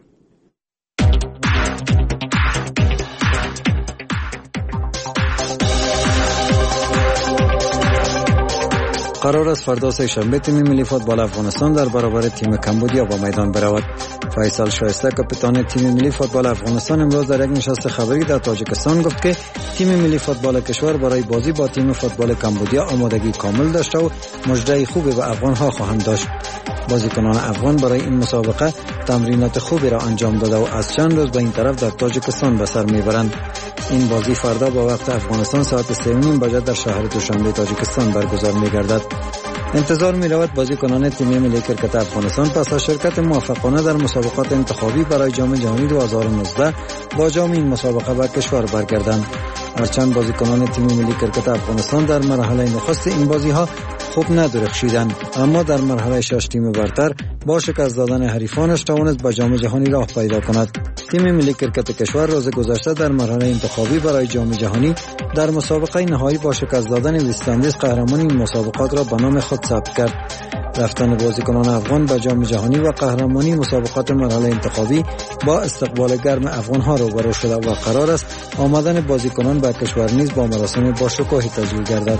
قرار است فردا سه‌شنبه تیم ملی فوتبال افغانستان در برابر تیم کمبودیا با میدان برود. فیصل شایسته کاپیتان تیم ملی فوتبال افغانستان امروز در یک نشست خبری در تاجیکستان گفت که تیم ملی فوتبال کشور برای بازی با تیم فوتبال کمبودیا آمادگی کامل داشته و مژده خوبی به افغان‌ها خواهند داشت. بازیکنان افغان برای این مسابقه تمرینات خوبی را انجام داده و از چند روز به این طرف در تاجیکستان به سر میبرند. این بازی فردا با وقت افغانستان ساعت سه و نیم بجه در شهر دوشنبه تاجیکستان برگزار می‌گردد. انتظار می‌رود بازیکنان تیم ملی کرکت افغانستان پس از شرکت موفقانه در مسابقات انتخابی برای جام جهانی دو هزار و نوزده با جام این مسابقه به کشور برگردند. هرچند بازیکنان تیم ملی کرکت افغانستان در مرحله نخست این بازی‌ها خوب ندرخشیدند، اما در مرحله شش تیم برتر با شکست دادن حریفانش توانست به جام جهانی راه پیدا کند. تیم ملی کرکت کشور روز گذشته در مرحله انتخابی برای جام جهانی در مسابقه نهایی با شکست دادن وست‌اندیز قهرمان این مسابقات را به نام خود ثبت کرد. رفتن بازیکنان افغان به جام جهانی و قهرمانی مسابقات مرحله انتخابی با استقبال گرم افغان‌ها روبرو شده و قرار است آمدن بازیکنان به کشور نیز با مراسم با شکوهی تجلیل گردد.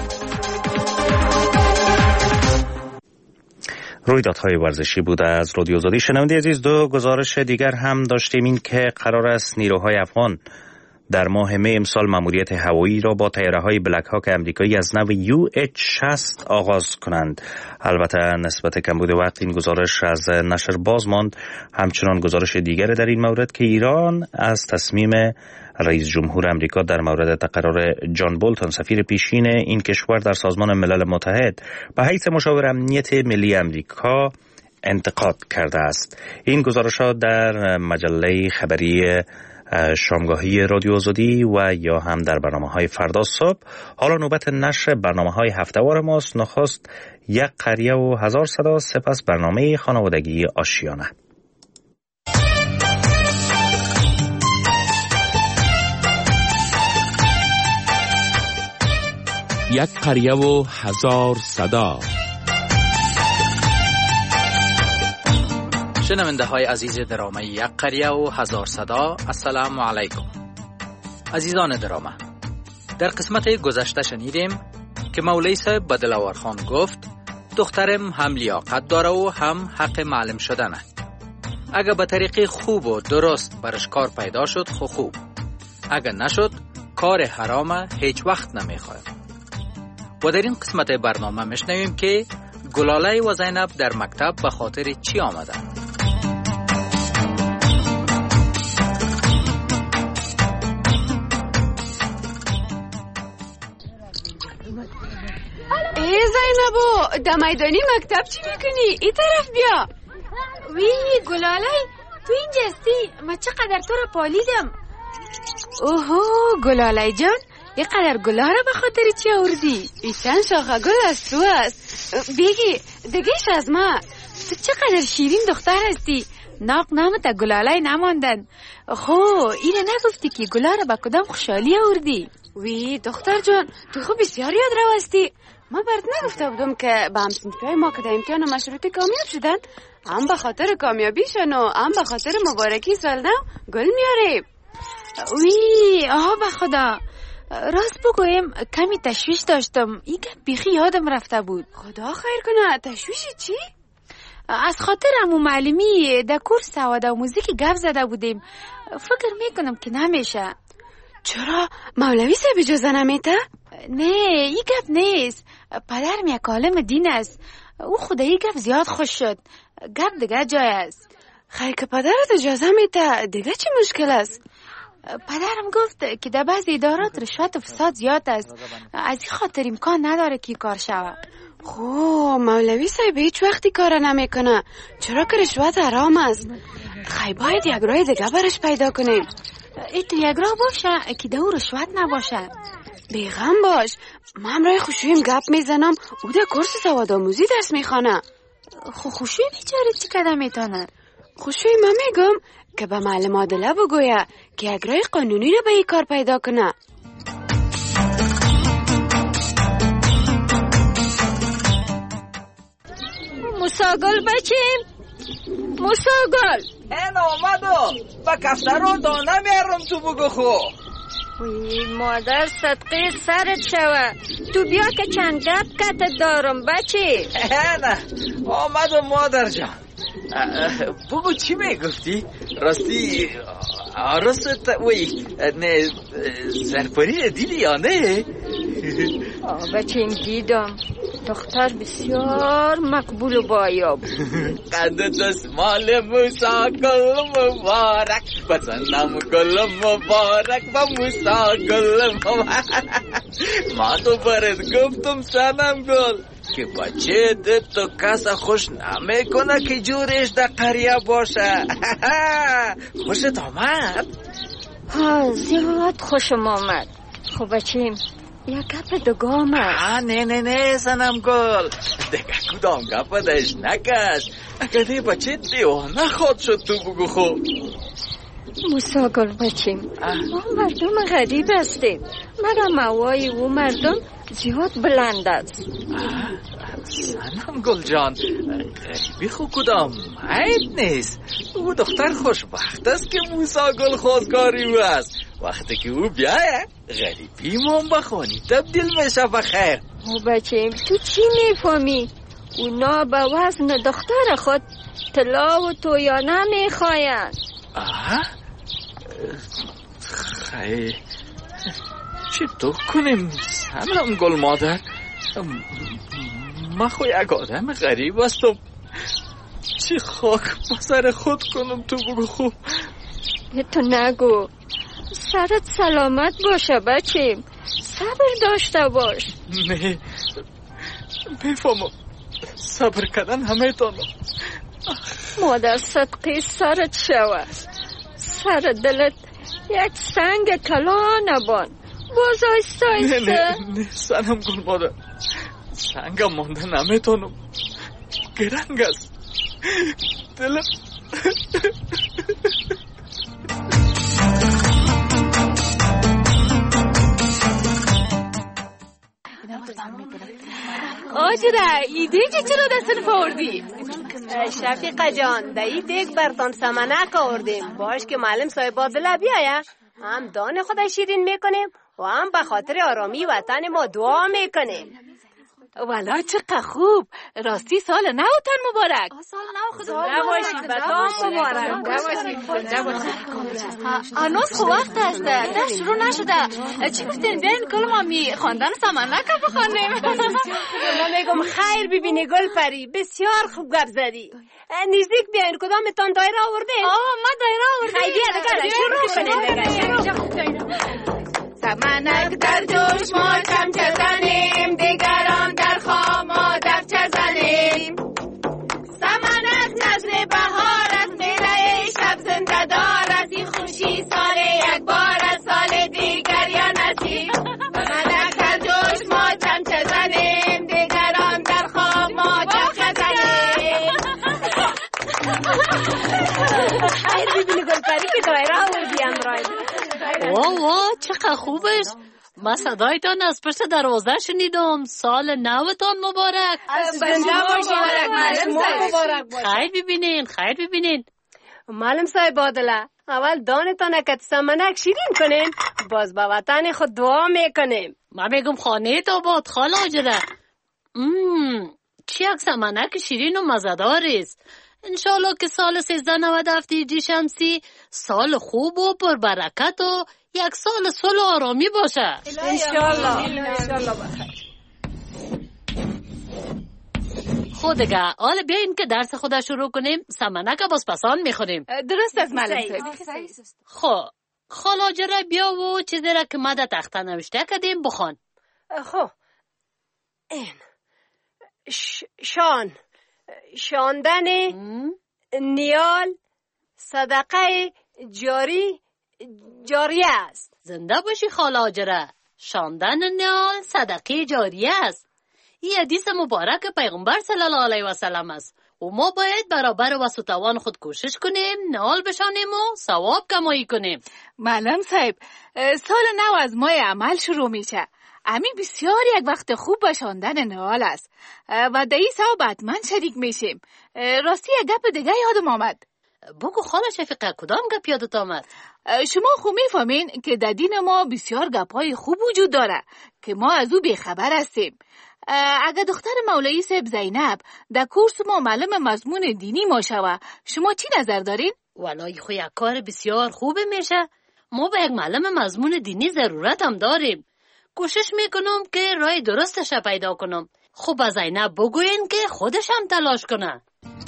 رویدادهای ورزشی بوده از رادیو آزادی. شنونده عزیز، دو گزارش دیگر هم داشتیم. این که قرار است نیروهای افغان در ماه می امسال ماموریت هوایی را با طیاره‌های بلک هاک آمریکایی از نوع یو اچ شصت آغاز کنند. البته نسبت کمبود وقت این گزارش از نشر باز ماند. همچنان گزارش دیگر در این مورد که ایران از تصمیم رئیس جمهور آمریکا در مورد تقرر جان بولتون سفیر پیشین این کشور در سازمان ملل متحد به حیث مشاور امنیت ملی آمریکا انتقاد کرده است. این گزارشات در مجله خبری شامگاهی رادیو آزادی و یا هم در برنامه‌های فردا صبح. حالا نوبت نشر برنامه‌های هفته‌وار ماست. نخست یک قریه و هزار صدا، سپس برنامه خانوادگی آشیانه. یک قریه و هزار صدا. شنونده های عزیز درامه یک قریه و هزار صدا، السلام علیکم. عزیزان درامه، در قسمت گذشته شنیدیم که مولوی صاحب به دلاور خان گفت دخترم هم لیاقت داره و هم حق معلم شدنه. اگه به طریق خوب و درست برش کار پیدا شد خو خوب، اگه نشد کار حرامه هیچ وقت نمیخوایم. و در این قسمت برنامه میشنویم که گلاله و زینب در مکتب به خاطر چی آمده. ای زینبو، در میدانی مکتب چی میکنی؟ این طرف بیا. وی گلاله، تو اینجا هستی؟ من چقدر تو را پالیدم. اوهو گلاله جان، یه قدر گلا را به خاطر چی آوردی؟ این چند شاخه گل از تو است. بگی دگیش از ما. تو چقدر شیرین دختر هستی. ناق نامت گلاله نماندن. خو اینه نگفتی که گلا را به کدام خوشحالی آوردی؟ وی دختر جان، تو خوب بسیار یاد رو هستی. ما برات نگفته بودم که به همسنفیای ما که در امتحان مشروطه کامیاب شدن، هم به خاطر کامیابیشن و هم به خاطر مبارکی سال نو گل میاریم. وی آها به خدا، راست بگویم کمی تشویش داشتم. این که بیخی یادم رفته بود. خدا خیر کنه. تشویش چی؟ از خاطر همو معلمی در کورس سواد و موزیک گپ زده بودیم. فکر میکنم که نمیشه. چرا؟ مولوی صاحب اجازه نمیده؟ نه، این گپ نیست. پدرم یک عالم دین است. او خدا این گپ زیاد خوش شد. گپ دیگه جای است. خیلی که پدرت اجازه میده دیگه چی مشکل است؟ پدرم گفت که در بعض ادارات رشوت و فساد زیاد است. از این خاطر امکان نداره که کار شود. خو مولوی صاحب هیچ وقتی کار نمیکنه، چرا که رشوت حرام است. خیلی باید یک راه دیگه برش پیدا کنیم. ای تو یک راه باشه که دو رشوت نباشه. بیغم باش، من همراه خوشویم گپ میزنم. او در کورس سواد آموزی درس میخوانه. خو خوشوی بیچاره چی کده میتونه؟ خوشوی من میگم که به معلم عادله بگویه که یک راه قانونی رو به این کار پیدا کنه. موساگل بچیم، موساگل این آمدو با کفترو دانه میارم تو بگو خو. وی مادر صدقه سرت شوه. تو بیا که چند گپ کت دارم بچی. نه آمدو مادر جان. بگو چی میگفتی؟ راستی عروست وی نه سرپری دیدی یا نه؟ بچیم دیدم. دختر بسیار مقبول و بایاب. قد دستمال موسی گل مبارک، بزنم گل مبارک و موسی گل مبارک. ما تو برد گفتم سنم گل که بچه ده تو کس خوش نمیکنه که جورش در قریه باشه. خوشت آمد؟ ها زیاد خوشم آمد. خب بچیم یک گپ دگه آمد. آه نه نه نه سنم گل، دگه کدام گپ دش نکش. اگر دی بچه دیوانه خود شد تو بگو خوب. موسی گل بچیم، ما مردم غریب هستیم. مگر موای او مردم زیاد بلند است. سنم گل جان، غریبی خو کدام عیب نیست. او دختر خوشبخت است که موسی گل خواستگاری او است. وقتی که او بیایه غریبی من بخوانی تبدیل میشه بخیر. او بچیم تو چی میفهمی؟ اونا به وزن دختر خود طلا و تویانه میخواین. آه؟ خیلی چطور کنیم سنم گل مادر؟ من خو یک آدم غریب هستم. چی خاک بسر خود کنم تو بگو خوب. تو نگو. سرت سلامت باشه بچیم. صبر داشته باش. نه میفهمم صبر کردن همه تانم، مادر صدقی سرت شود، سر دلت یک سنگ کلا نبان، باز آیسته نه آیسته. نه نه سنم کن مادر، سنگم مانده نمیتونم، گرنگ است دلم. آجره ای دیگه چرا دستن فوردی؟ شفیقه جان دا ای دیگ برتان سمنک آوردیم، باش که معلم صاحب عبدالله بیایه هم دان خود شیرین میکنیم و هم به خاطر آرامی وطن ما دعا میکنیم. والا چقدر خوب، راستی سال نوتن مبارک. سال نو خدا نباشید، بطام مبارک نباشید نباشید. هنوز خوب وقت است، ده شروع نشده. چی گفتین بیاین کلم می خواندن سمنک بخوانیم؟ من میگم خیر ببینی گل پری، بسیار خوب گپ زدی. نزدیک بیاین، کدامتان دایره آوردین؟ آه ما دایره آوردیم. خیلی دیگه شروع کنیم. سمنک در جوش ما چمچه زنیم، دیگران در خواب ما دفچه زنیم. سمنک نظر بهار است، میره شب زنده دار است، این خوشی سال یک بار است، سال دیگر یا نصیب. سمنک در جوش ما چمچه زنیم، دیگران در خواب ما دفچه زنیم. خیر ببینی گلپری که دایره آوردی امرای. واه واه چقدر خوبش. من صدایتان از پشت دروازه شنیدم. سال نوتان مبارک. زنده باشید. مبارک باشه. خیر ببینین خیر ببینین. معلم صاحب عادله، اول دانتان که سمنک شیرین کنین، باز با وطن خود دعا میکنیم. من میگم خانه تا باد خاله آجره. مم. چی یک سمنک شیرین و مزدار است. انشالله که سال سیزده نود هفت هجری شمسی سال خوب و پربرکت و یک سال صلح و آرامی باشه. انشالله انشالله بخیر. خودگه حالا بیاین که درس خود شروع کنیم. سمنک باز پسان میخوریم. درست از معلم صاحب. خب خالا جره بیا و چیزی را که ما در تخته نوشته کردیم بخوان. خب این ش... شان شاندن نیال صدقه جاری جاریه است. زنده باشی خاله آجره. شاندن نیال صدقه جاریه است. این حدیث مبارک پیغمبر صلی الله علیه و سلم است و ما باید برابر وسطوان خود کوشش کنیم، نیال بشانیم و ثواب کمایی کنیم. معلم صاحب، سال نو از ماه عمل شروع میشه. همین بسیار یک وقت خوب به شاندن نهال است و در این ثواب حتما شریک میشیم. راستی یک گپ دیگه یادم آمد. بگو خاله شفیقه، کدام گپ یادت آمد؟ شما خوب میفهمین که در دین ما بسیار گپ‌های خوب وجود داره که ما از او بیخبر هستیم. اگر دختر مولوی صاحب زینب در کورس ما معلم مضمون دینی ما شوه، شما چی نظر دارین؟ والله خو یک کار بسیار خوبه میشه. ما به یک معلم مضمون دینی ضرورت هم داریم. کوشش میکنم که راه درستش پیدا کنم. خب با زینب بگوین که خودش هم تلاش کنه.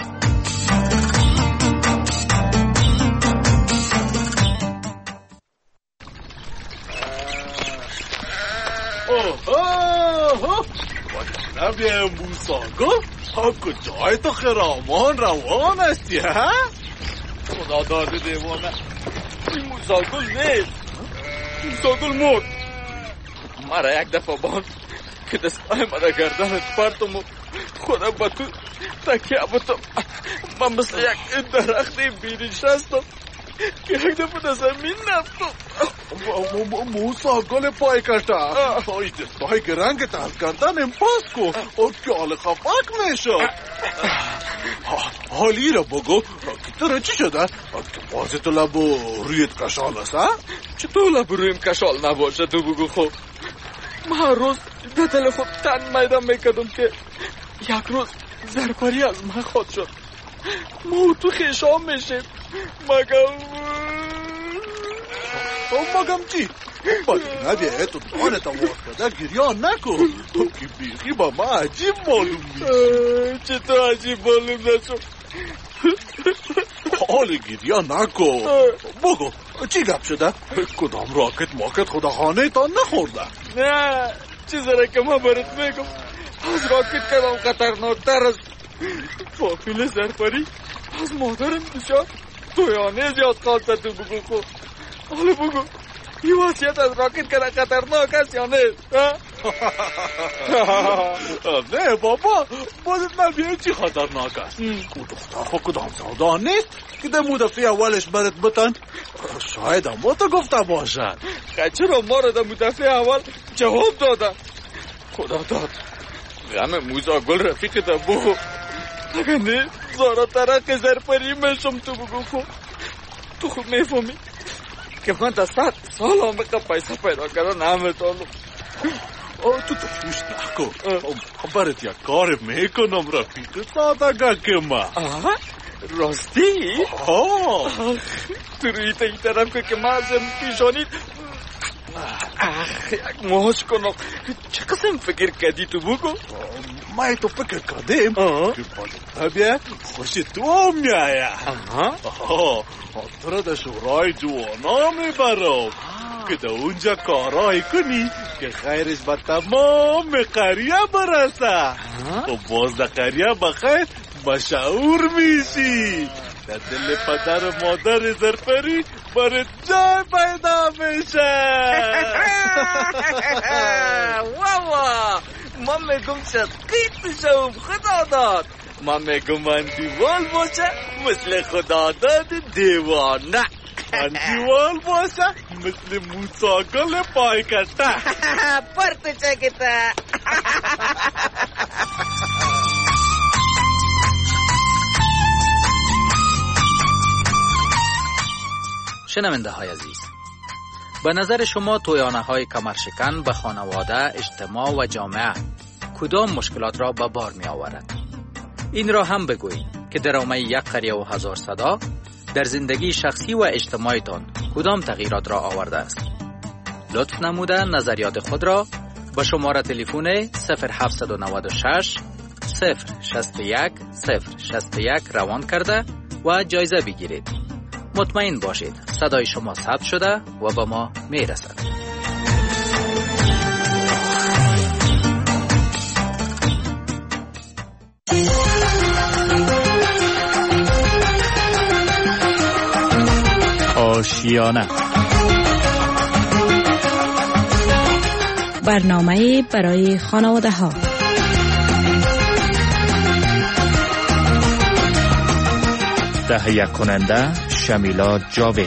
اوه اوه نبیه موساگل ها کجای تو خرامان روان هستی ها؟ خدا داده دیوانه این موساگل نیست، موساگل مرد. مرا یک دفعه باند که دستای مرا گردنت پرتم و خودم با تو تکیه بودم. من مثل یک درختی بی‌نشستم که یک دفعه در زمین رفتم. موساگل پای کشتم پای دستای گرنگت از گردن پاس کن و کیال خفک میشد. حالی را بگو که تو را چی شده؟ که بازی تو لب رویت کشال است؟ چطور لب رویم کشال نباشه؟ تو بگو خوب. من هر روز در تلفن تن میدم میکردم که یک روز زرپری از من خود شد. ما تو خیشام میشیم. مگم مگم چی؟ باید نبیه تو دانتا واسطه گریان نکن. تو که بیخی با ما عجیب معلوم نیست. چطور عجیب معلوم نشد؟ حال گریان نکن. بگو چی گپ شده؟ کدام راکت ماکت خدا خانه تا نخورده؟ نه چیزی را که ما برات میگم از راکت کدام خطرناکتر است. فامیل زرپری از مادرم بسیار تویانه زیاد خواسته تو بگو خود. حالا بگو این وصیت از راکت کنه خطرناک است یا نه؟ نه بابا بازت نبیه چی خطرناک است؟ او دختر خود کدام سودا نیست که در مدفعه اولش برات بتن شاید اما تو گفته باشد. چرا ما را در مدفعه اول جواب داده؟ خدا داد همه موزا گل رفیق در بگو. اگر نه زارا ترک زرپری میشم تو بگو خود. تو خود میفهمی که من تا صد سال آمریکا پیسه پیدا کردن همه تالو. او تو تشویش نکن. برات یک کار میکنم رفیق سادگاه که ما. راستی؟ آه تو روی تا این طرف که من ازم پیشانید یک ماهاش کنم. چه قسم فکر کردی تو بگو؟ ما تو فکر کردیم که باید بیا خوش تو میایه. حاضر در شورای جوانا میبرم که در اونجا کارایی کنی که خیرش به تمام قریه برسه و باز در قریه بخیر مشهور میشی. در دل پدر و مادر زرپری برای جای پیدا میشه. واوا من میگم شد قیت شوم خدا داد. من میگم من دیوال باشه مثل خدا داد دیوانه. من دیوال باشه مثل موساگل پای کتا. پرت چکتا. شنونده های عزیز، به نظر شما تویانه های کمرشکن به خانواده، اجتماع و جامعه کدام مشکلات را به بار می آورد؟ این را هم بگویید که درآمد یک قریه و هزار صدا در زندگی شخصی و اجتماعیتان کدام تغییرات را آورده است؟ لطف نموده نظریات خود را به شماره تلفن صفر هفت نه شش صفر شصت و یک صفر شصت و یک روان کرده و جایزه بگیرید. مطمئن باشید صدای شما ثبت شده و به ما می رسد. آشیانه برنامه برای خانواده ها. تهیه کننده شمیلا جاوید.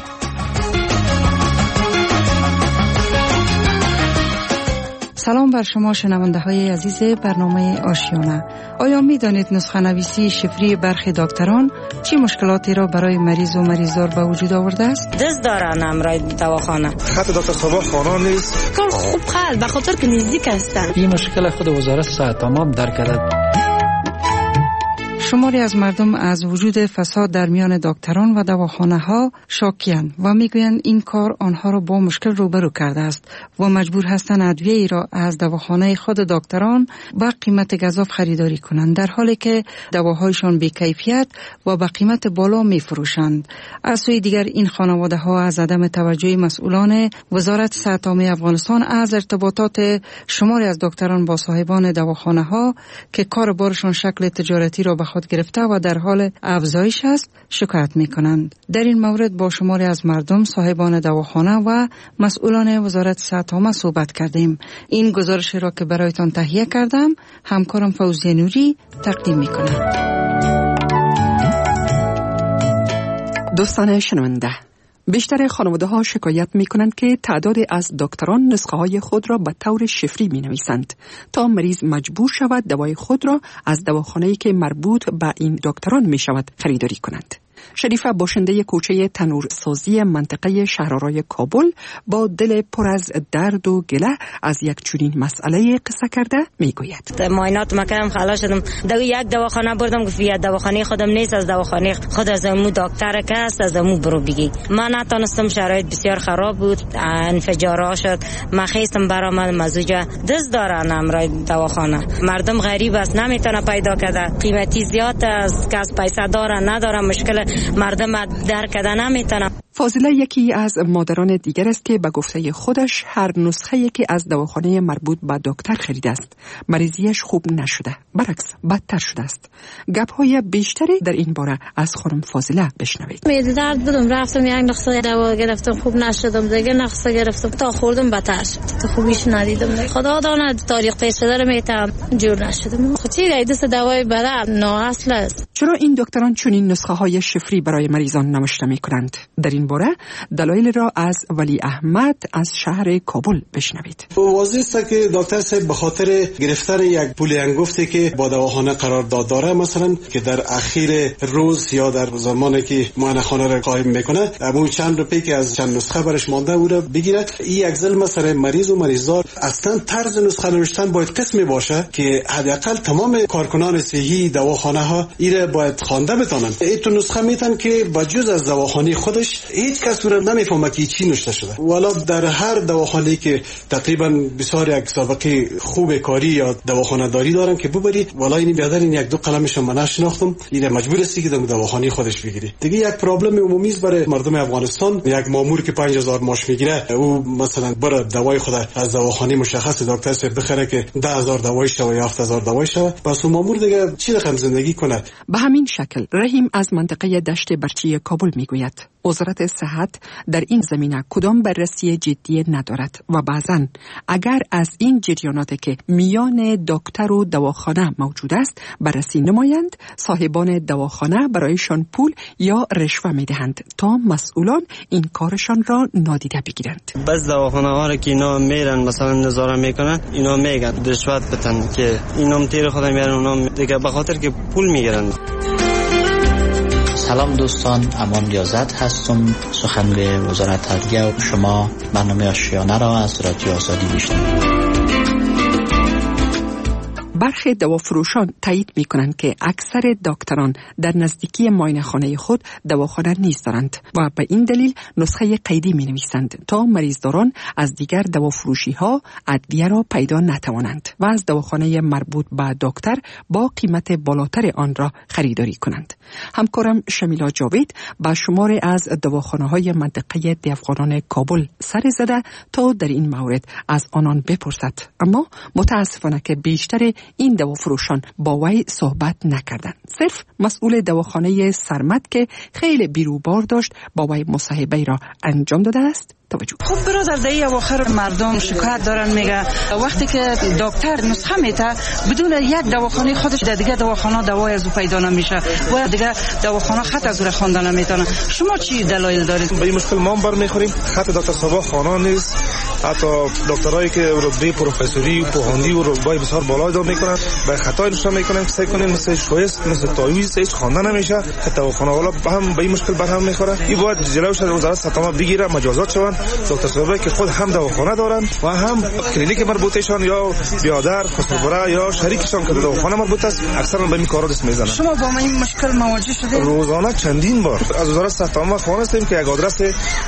سلام بر شما شنونده های عزیز برنامه آشیانه. آیا می دانید نسخه نویسی شفری برخی دکتران چی مشکلاتی را برای مریض و مریضار به وجود آورده است؟ دست دارن امرای دواخانه. خط دکتر صبا خانه نیست. کار خوب خل به خاطر که نزدیک هستن. این مشکل خود وزارت صحت تمام درک کرده. شماری از مردم از وجود فساد در میان دکتران و دواخانه ها شاکی‌اند و میگویند این کار آنها را با مشکل روبرو کرده است و مجبور هستند ادویه ای را از دواخانه خود دکتران با قیمت گزاف خریداری کنند، در حالی که دواهایشان بی‌کیفیت و با قیمت بالا میفروشند. از سوی دیگر این خانواده ها از عدم توجه مسئولان وزارت صحت عامه افغانستان از ارتباطات شماری از دکتران با صاحبان دواخانه ها که کار بارشان شکل تجارتی را به خود گرفته و در حال افزایش است شکایت می کنند. در این مورد با شماری از مردم، صاحبان دواخانه و مسئولان وزارت صحت عامه صحبت کردیم. این گزارش را که برایتان تهیه کردم همکارم فوزیه نوری تقدیم می کند. دوستان شنونده، بیشتر خانواده ها شکایت می کنند که تعدادی از دکتران نسخه های خود را به طور شفری می نویسند تا مریض مجبور شود دوای خود را از دواخانه‌ای که مربوط به این دکتران می شود خریداری کنند. شریفه باشنده کوچه تنورسازی منطقه شهرآرای کابل با دل پر از درد و گله از یک چنین مسئله قصه کرده میگوید. معاینات مکردم خلاص شدم. دو یک دواخانه بردم گفت یا دواخانه خودم نیست، از دواخانه خود از امو دکتر که است از امو برو بگی. من نتونستم، شرایط بسیار خراب بود، انفجار شد. من خواستم برام مزوجه دست دارن امرای دواخانه. مردم غریب است، نمیتونه پیدا کرده، قیمتی زیاد است، کس پیسه داره نداره، مشکل مردم درک کردن نمیتونم. فاضله یکی از مادران دیگر است که به گفته خودش هر نسخه یکی از دواخانه مربوط به دکتر خریده است. مریضیش خوب نشده، برعکس بدتر شده است. گپ‌های بیشتری در این باره از خانم فاضله بشنوید. معده درد بودم، رفتم یک نسخه دوا گرفتم، خوب نشدم، دیگه نسخه گرفتم تا خوردم بدتر شد، تا خوبیش ندیدم. خدا داند تاریخ پیش‌دار میتم جور نشدم. خب چی دست دوای بدن نااصل است. چرا این دکتران چنین نسخه های شفری برای مریضان نوشته می‌کنند؟ در این باره دلایل را از ولی احمد از شهر کابل بشنوید. واضح است که دکتر صاحب به خاطر گرفتن یک پول انگفتی که با دواخانه قرار داد داره، مثلا که در اخیر روز یا در زمانی که معاینه‌خانه را قائم میکنه اون چند روپیه که از چند نسخه برش مانده بوده بگیره. این یک ظلم سر مریض و مریضدار. اصلا طرز نسخه نوشتن باید قسمی باشه که حداقل تمام کارکنان صحی دواخانه ها ایره باید خوانده بتونن. این تو نسخه میتن که بجز از دواخانه خودش هیچ کس رو نمیفهمه که چی نوشته شده. والا در هر دواخانه‌ای که تقریبا بسیار یک سابقه خوب کاری یا دواخانه داری دارن که ببرید، والا این بیادر این یک دو قلمش من نشناختم، این مجبور است که در دواخانه خودش بگیری. دیگه یک پرابلم عمومی است برای مردم افغانستان. یک مامور که پنج هزار ماش میگیره، او مثلا بره دوای خود از دواخانه مشخص دکتر سه بخره که ده هزار دوایش و هفت هزار دوایش شوه، پس اون مامور دیگه چی رقم زندگی کنه؟ به همین شکل رحیم از منطقه دشت برچی کابل میگوید وزارت صحت در این زمینه کدام بررسی جدی ندارد و بعضاً اگر از این جریانات که میان دکتر و دواخانه موجود است بررسی نمایند، صاحبان دواخانه برایشان پول یا رشوه میدهند تا مسئولان این کارشان را نادیده بگیرند. بس دواخانه ها را که اینا میرن مثلا نظاره میکنن، اینا میگن رشوت بتن که اینا تیر خودم میارن، اونا دیگه به خاطر که پول میگیرن. سلام دوستان، امان ریاضت هستم، سخنگوی وزارت عدلیه. شما برنامه آشیانه را از رادیو آزادی میشنوید. برخی دوافروشان تایید می کنند که اکثر دکتران در نزدیکی معاینه‌خانه خود دواخانه نیست دارند و به این دلیل نسخه قیدی می نویسند تا مریضداران از دیگر دوافروشی ها ادویه را پیدا نتوانند و از دواخانه مربوط به دکتر با قیمت بالاتر آن را خریداری کنند. همکارم شمیلا جاوید با شماری از دواخانه های منطقه دیافغانان کابل سر زده تا در این مورد از آنان بپرسد، اما متاسفانه که بیشتر این دوافروشان با وی صحبت نکردند. صرف مسئول دواخانه سرمد که خیلی بیروبار داشت با وی مصاحبه را انجام داده است. توجه. خب برادر در اواخر مردم شکایت دارن، میگه وقتی که دکتر نسخه میده بدون یک دواخانه خودش در دیگه دواخانه دوای از او پیدا نمیشه و دیگه دواخانه خط از او خواندن نمیتونه. شما چی دلایل دارید؟ به این مشکل ما برمیخوریم. خط دکتر صبا خانه نیست. حتی دکترایی که رتبه پروفسوری و پوهاندی و رتبه بسیار بالا دار میکنن به خطا نشون میکنن که سعی کنین مثل شویست مثل تایویز هیچ خواندن نمیشه. دواخانه والا هم به این مشکل برهم میخوره. این باید جلوش وزارت صحت بگیره، مجازات شوند. دکتر صاحب که خود هم دواخانه دارن و هم کلینیک مربوطهشان یا بیادر خسروبره یا شریکشان که دواخانه مربوط است اکثرا به این کارا دست میزنن. شما با این مشکل مواجه شدید؟ روزانه چندین بار از وزارت صحت عامه خواستیم که یک آدرس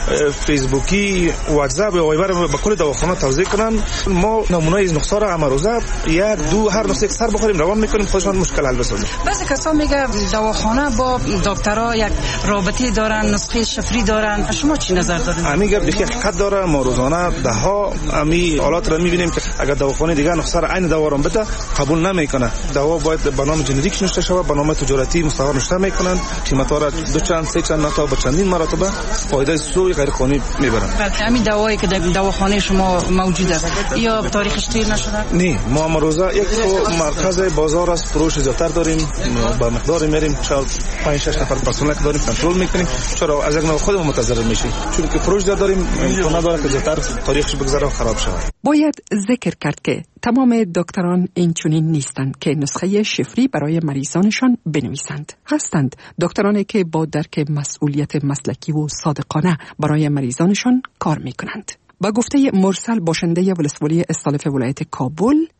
فیسبوکی، واتساپ یا وایبر به کل دواخانه توزیع کنن. ما نمونه از نسخه را امروزه یک دو هر نسخه سر بخوریم روان میکنیم، خودشان مشکل حل بسازن. بعضی کسا میگه دواخانه با دکترها یک رابطه دارن، نسخه شفری دارن. شما چی نظر دارید؟ همین گپ حقیقت داره. ما روزانه ده ها امی حالات را میبینیم که اگر دواخانه دیگه نسخه را عین دوا را بده قبول نمیکنه. دوا باید به نام جنریک نوشته شود، به نام تجارتی مستعار نوشته میکنن، قیمت ها را دو چند سه چند تا به چندین مرتبه فایده سوی غیر قانونی میبرن. همین دوایی که در دواخانه شما موجوده یا تاریخش تیر نشده؟ نه، ما امروزه یک مرکز بازار است، فروش زیاتر داریم، با مقدار میریم چهار پنج شش نفر پرسنل داریم کنترل میکنیم. چرا از یک نوع خودمون متضرر میشیم؟ چون که فروش داریم امکان نداره که زودتر تاریخش بگذره و خراب شود. باید ذکر کرد که تمام دکتران این چنین نیستند که نسخه شفری برای مریضانشان بنویسند. هستند دکترانی که با درک مسئولیت مسلکی و صادقانه برای مریضانشان کار میکنند. با گفته مرسل باشنده ولسوالی استالف ولایت کابل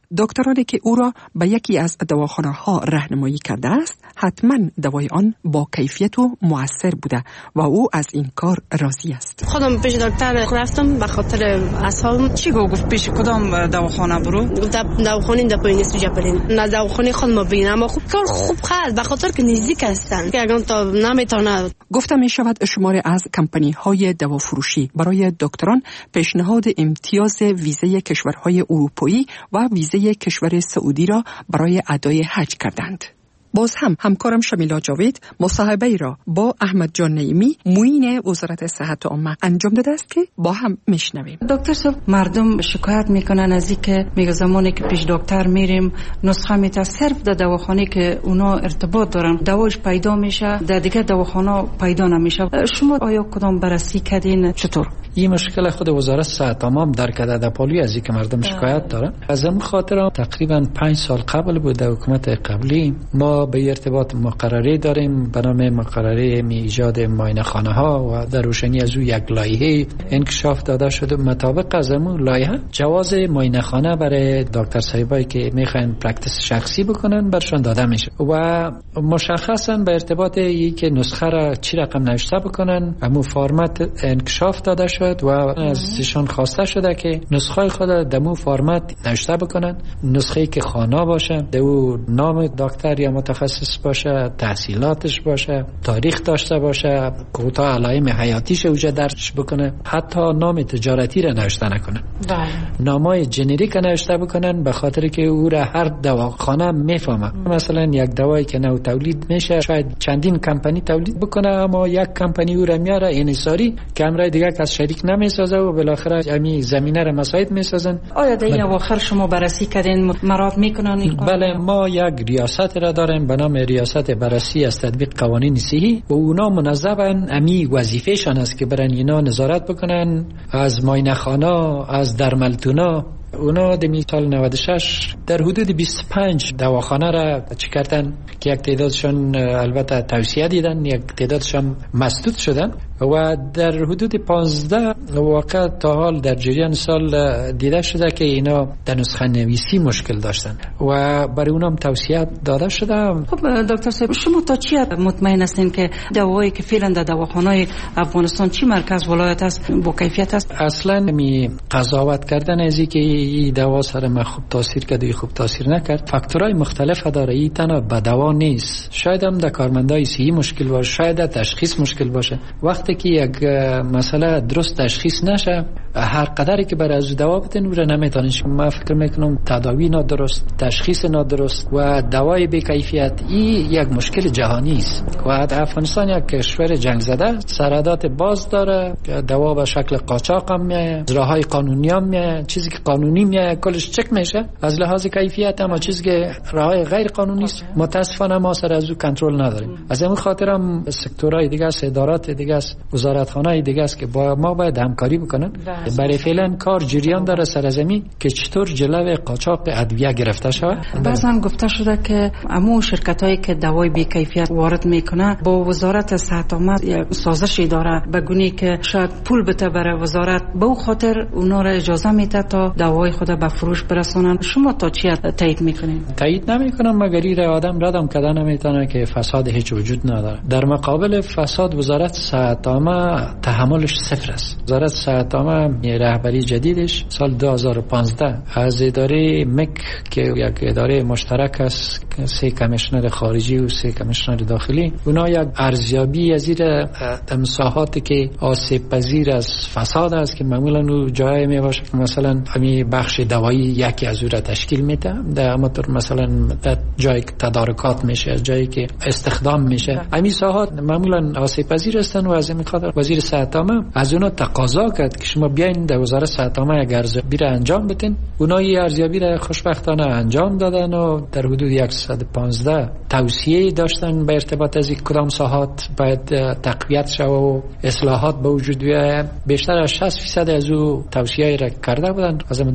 دکترانی که او را به یکی از دواخانه ها راهنمایی کرده است حتما دوای آن با کیفیت و مؤثر بوده و او از این کار راضی است. خودم پیش دکتر رفتم به خاطر اعصابم. چی گفت پیش کدام دواخانه برو؟ دواخانه دپوینیس جبرین. نه دواخانه خودم ببینم اما خوب کار خوب خرد به خاطر که نزدیک هستن که اگر تا نمیتونه. گفته می شود شمار از کمپانی های دوافروشی برای دکتران پیشنهاد امتیاز ویزه کشورهای اروپایی و ویزه کشور سعودی را برای ادای حج کردند. باز هم همکارم شمیلا جاوید مصاحبه را با احمد جان نعیمی معین وزارت صحت عامه انجام داده است که با هم میشنویم. دکتر صاحب، مردم شکایت میکنن از اینکه میگه زمانی که پیش دکتر میریم نسخه میته صرف در دواخانه که اونا ارتباط دارن دواش پیدا میشه، در دیگه دواخانه پیدا نمیشه. شما آیا کدام بررسی کردین؟ چطور این مشکل خود وزارت صحت عامه در کده در پالی از اینکه مردم شکایت دارن؟ از این خاطر تقریبا پنج سال قبل بود در حکومت قبلی ما به ارتباط مقرری داریم به نام مقرری می ایجاد معاینه خانه ها و در روشنی از او یک لایحه انکشاف داده شده. مطابق از اون لایحه جواز معاینه خانه برای دکتر صاحبایی که میخواین پرکتیس شخصی بکنن برشان داده میشه و مشخصا به ارتباط ای که نسخه را چی رقم نوشته بکنن همون فرمت انکشاف داده شد و ازشان خواسته شده که نسخه خود دمو فرمت نوشته بکنن، نسخه که خانه باشه، دو نام دکتر یا متخصص باشه، تحصیلاتش باشه، تاریخ داشته باشه، کوتاه علائم حیاتیش اوجه درش بکنه، حتی نام تجارتی را نوشته نکنه. بله. نامای جنریک نوشته بکنن به خاطر که او را هر دواخانه میفهمه. مثلا یک دوایی که نو تولید میشه شاید چندین کمپانی تولید بکنه اما یک کمپانی او را میاره انحصاری که امرای دیگه کس شریک نمیسازه و بالاخره همین زمینه را مساعد میسازن. آیا در این اواخر شما بررسی کردین مراعات میکنن این قانون؟ بله، ما یک ریاست را داریم به نام ریاست بررسی از تطبیق قوانین صحی و اونا منظمن امی وظیفهشان است که برن اینا نظارت بکنن از معاینه خانه، از درملتونا. اونا در سال نود و شش در حدود بیست و پنج دواخانه را چی کردن که یک تعدادشان البته توصیه دیدن، یک تعدادشان مسدود شدن و در حدود پانزده واقع تا حال در جریان سال دیده شده که اینا در نسخه نویسی مشکل داشتن و برای اونم توصیه داده شده. خب دکتر صاحب، شما تا چی مطمئن هستین که دوایی که فعلا در دواخانه‌های افغانستان چی مرکز ولایت است با کیفیت است؟ اصلا می قضاوت کردن از اینکه این دوا سر ما خوب تاثیر کرد خوب تاثیر نکرد فاکتورهای مختلف داره. این تنها به دوا نیست، شاید هم در کارمندای صحی مشکل باشه، شاید در تشخیص مشکل باشه. وقتی که یک مسئله درست تشخیص نشه هر قدری که برای از دوا بدن او را نمیتونن. من فکر میکنم تداوی نادرست، تشخیص نادرست و دوای بی کیفیت این یک مشکل جهانی است و افغانستان یک کشور جنگ زده، سرحدات باز داره، دوا به شکل قاچاق هم میاد، راههای قانونی هم میاد، چیزی که قانونی میاد کلش چک میشه از لحاظ کیفیت، اما چیزی که راههای غیر قانونی است متاسفانه ما سر از او کنترل نداریم. از همین خاطر هم سکتورهای دیگه است، ادارات دیگه است، وزارتخانه‌های دیگه است که با ما باید همکاری بکنن. برای فعلا کار جریان داره سرزمین که چطور جلوی قاچاق ادویه گرفته شود. بعضا گفته شده که امو شرکتایی که دوای بی کیفیت وارد میکنه با وزارت صحت عامه یک سازشی داره به گونی که شاید پول بده برای وزارت، به او خاطر اونا را اجازه میده تا دوای خود به فروش برسونن. شما تا چی تایید میکنین؟ تایید نمیکنم مگر این آدم ردم کردن نمیتونه که فساد هیچ وجود نداره. در مقابل فساد وزارت صحت عامه تحملش صفر است. وزارت صحت عامه رهبری جدیدش سال دو هزار و پانزده از اداره مک که یک اداره مشترک است، سه کمیشنر خارجی و سه کمیشنر داخلی، اونا یک ارزیابی از این مساحاتی که آسیب پذیر از فساد است که معمولا اون جایی میباشه که مثلا همین بخش دوایی یکی از اون را تشکیل میده، در همونطور مثلا در جایی که تدارکات میشه، از جایی که استخدام میشه، همین ساحات معمولا آسیب پذیر هستن و از این خاطر وزیر صحت عامه از اونا تقاضا کرد که شما بیاین در وزارت صحت عامه یک ارزیابی را انجام بدین. اونا این ارزیابی را خوشبختانه انجام دادن و در حدود صد و پانزده توصیه داشتن به ارتباط از کدام ساحات باید تقویت شود و اصلاحات به وجود بیاید. بیشتر از شصت درصد از او توصیه را کرده بودن. از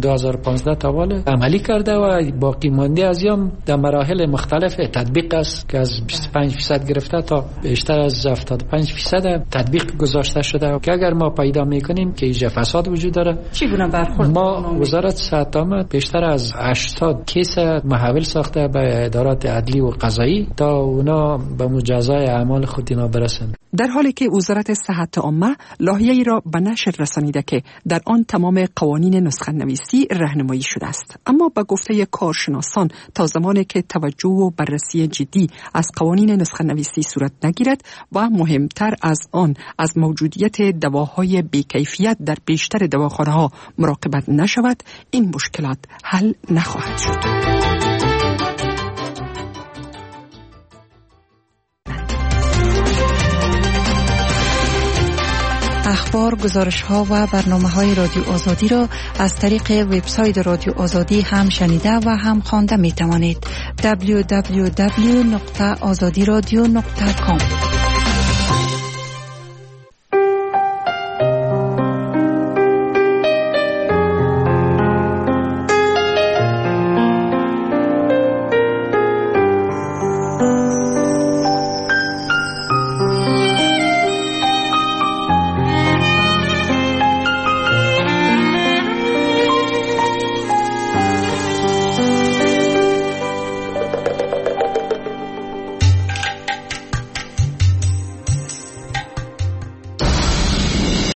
دو هزار و پانزده تا بالا عملی کرده و باقی مانده از یام در مراحل مختلف تطبیق است که از بیست و پنج درصد گرفته تا بیشتر از هفتاد و پنج درصد تطبیق گذاشته شده که اگر ما پیدا میکنیم که اینجا فساد وجود داره چگونه برخورد ما وزارت صحت عامه بیشتر از هشتاد کیس محول ساخته به ادارات عدلی و قضایی تا اونا به مجازای اعمال خود اینا برسند. در حالی که وزارت صحت عامه لایحه‌ای را به نشر رسانیده که در آن تمام قوانین نسخه نویسی راهنمایی شده است، اما به گفته کارشناسان تا زمانی که توجه و بررسی جدی از قوانین نسخه نویسی صورت نگیرد و مهمتر از آن از موجودیت دواهای بی‌کیفیت در بیشتر دواخانه‌ها مراقبت نشود، این مشکلات حل نخواهد شد. اخبار، گزارش‌ها و برنامه‌های رادیو آزادی را از طریق وبسایت رادیو آزادی هم شنیده و هم خوانده می‌توانید. دبلیو دبلیو دبلیو دات آزادی رادیو دات کام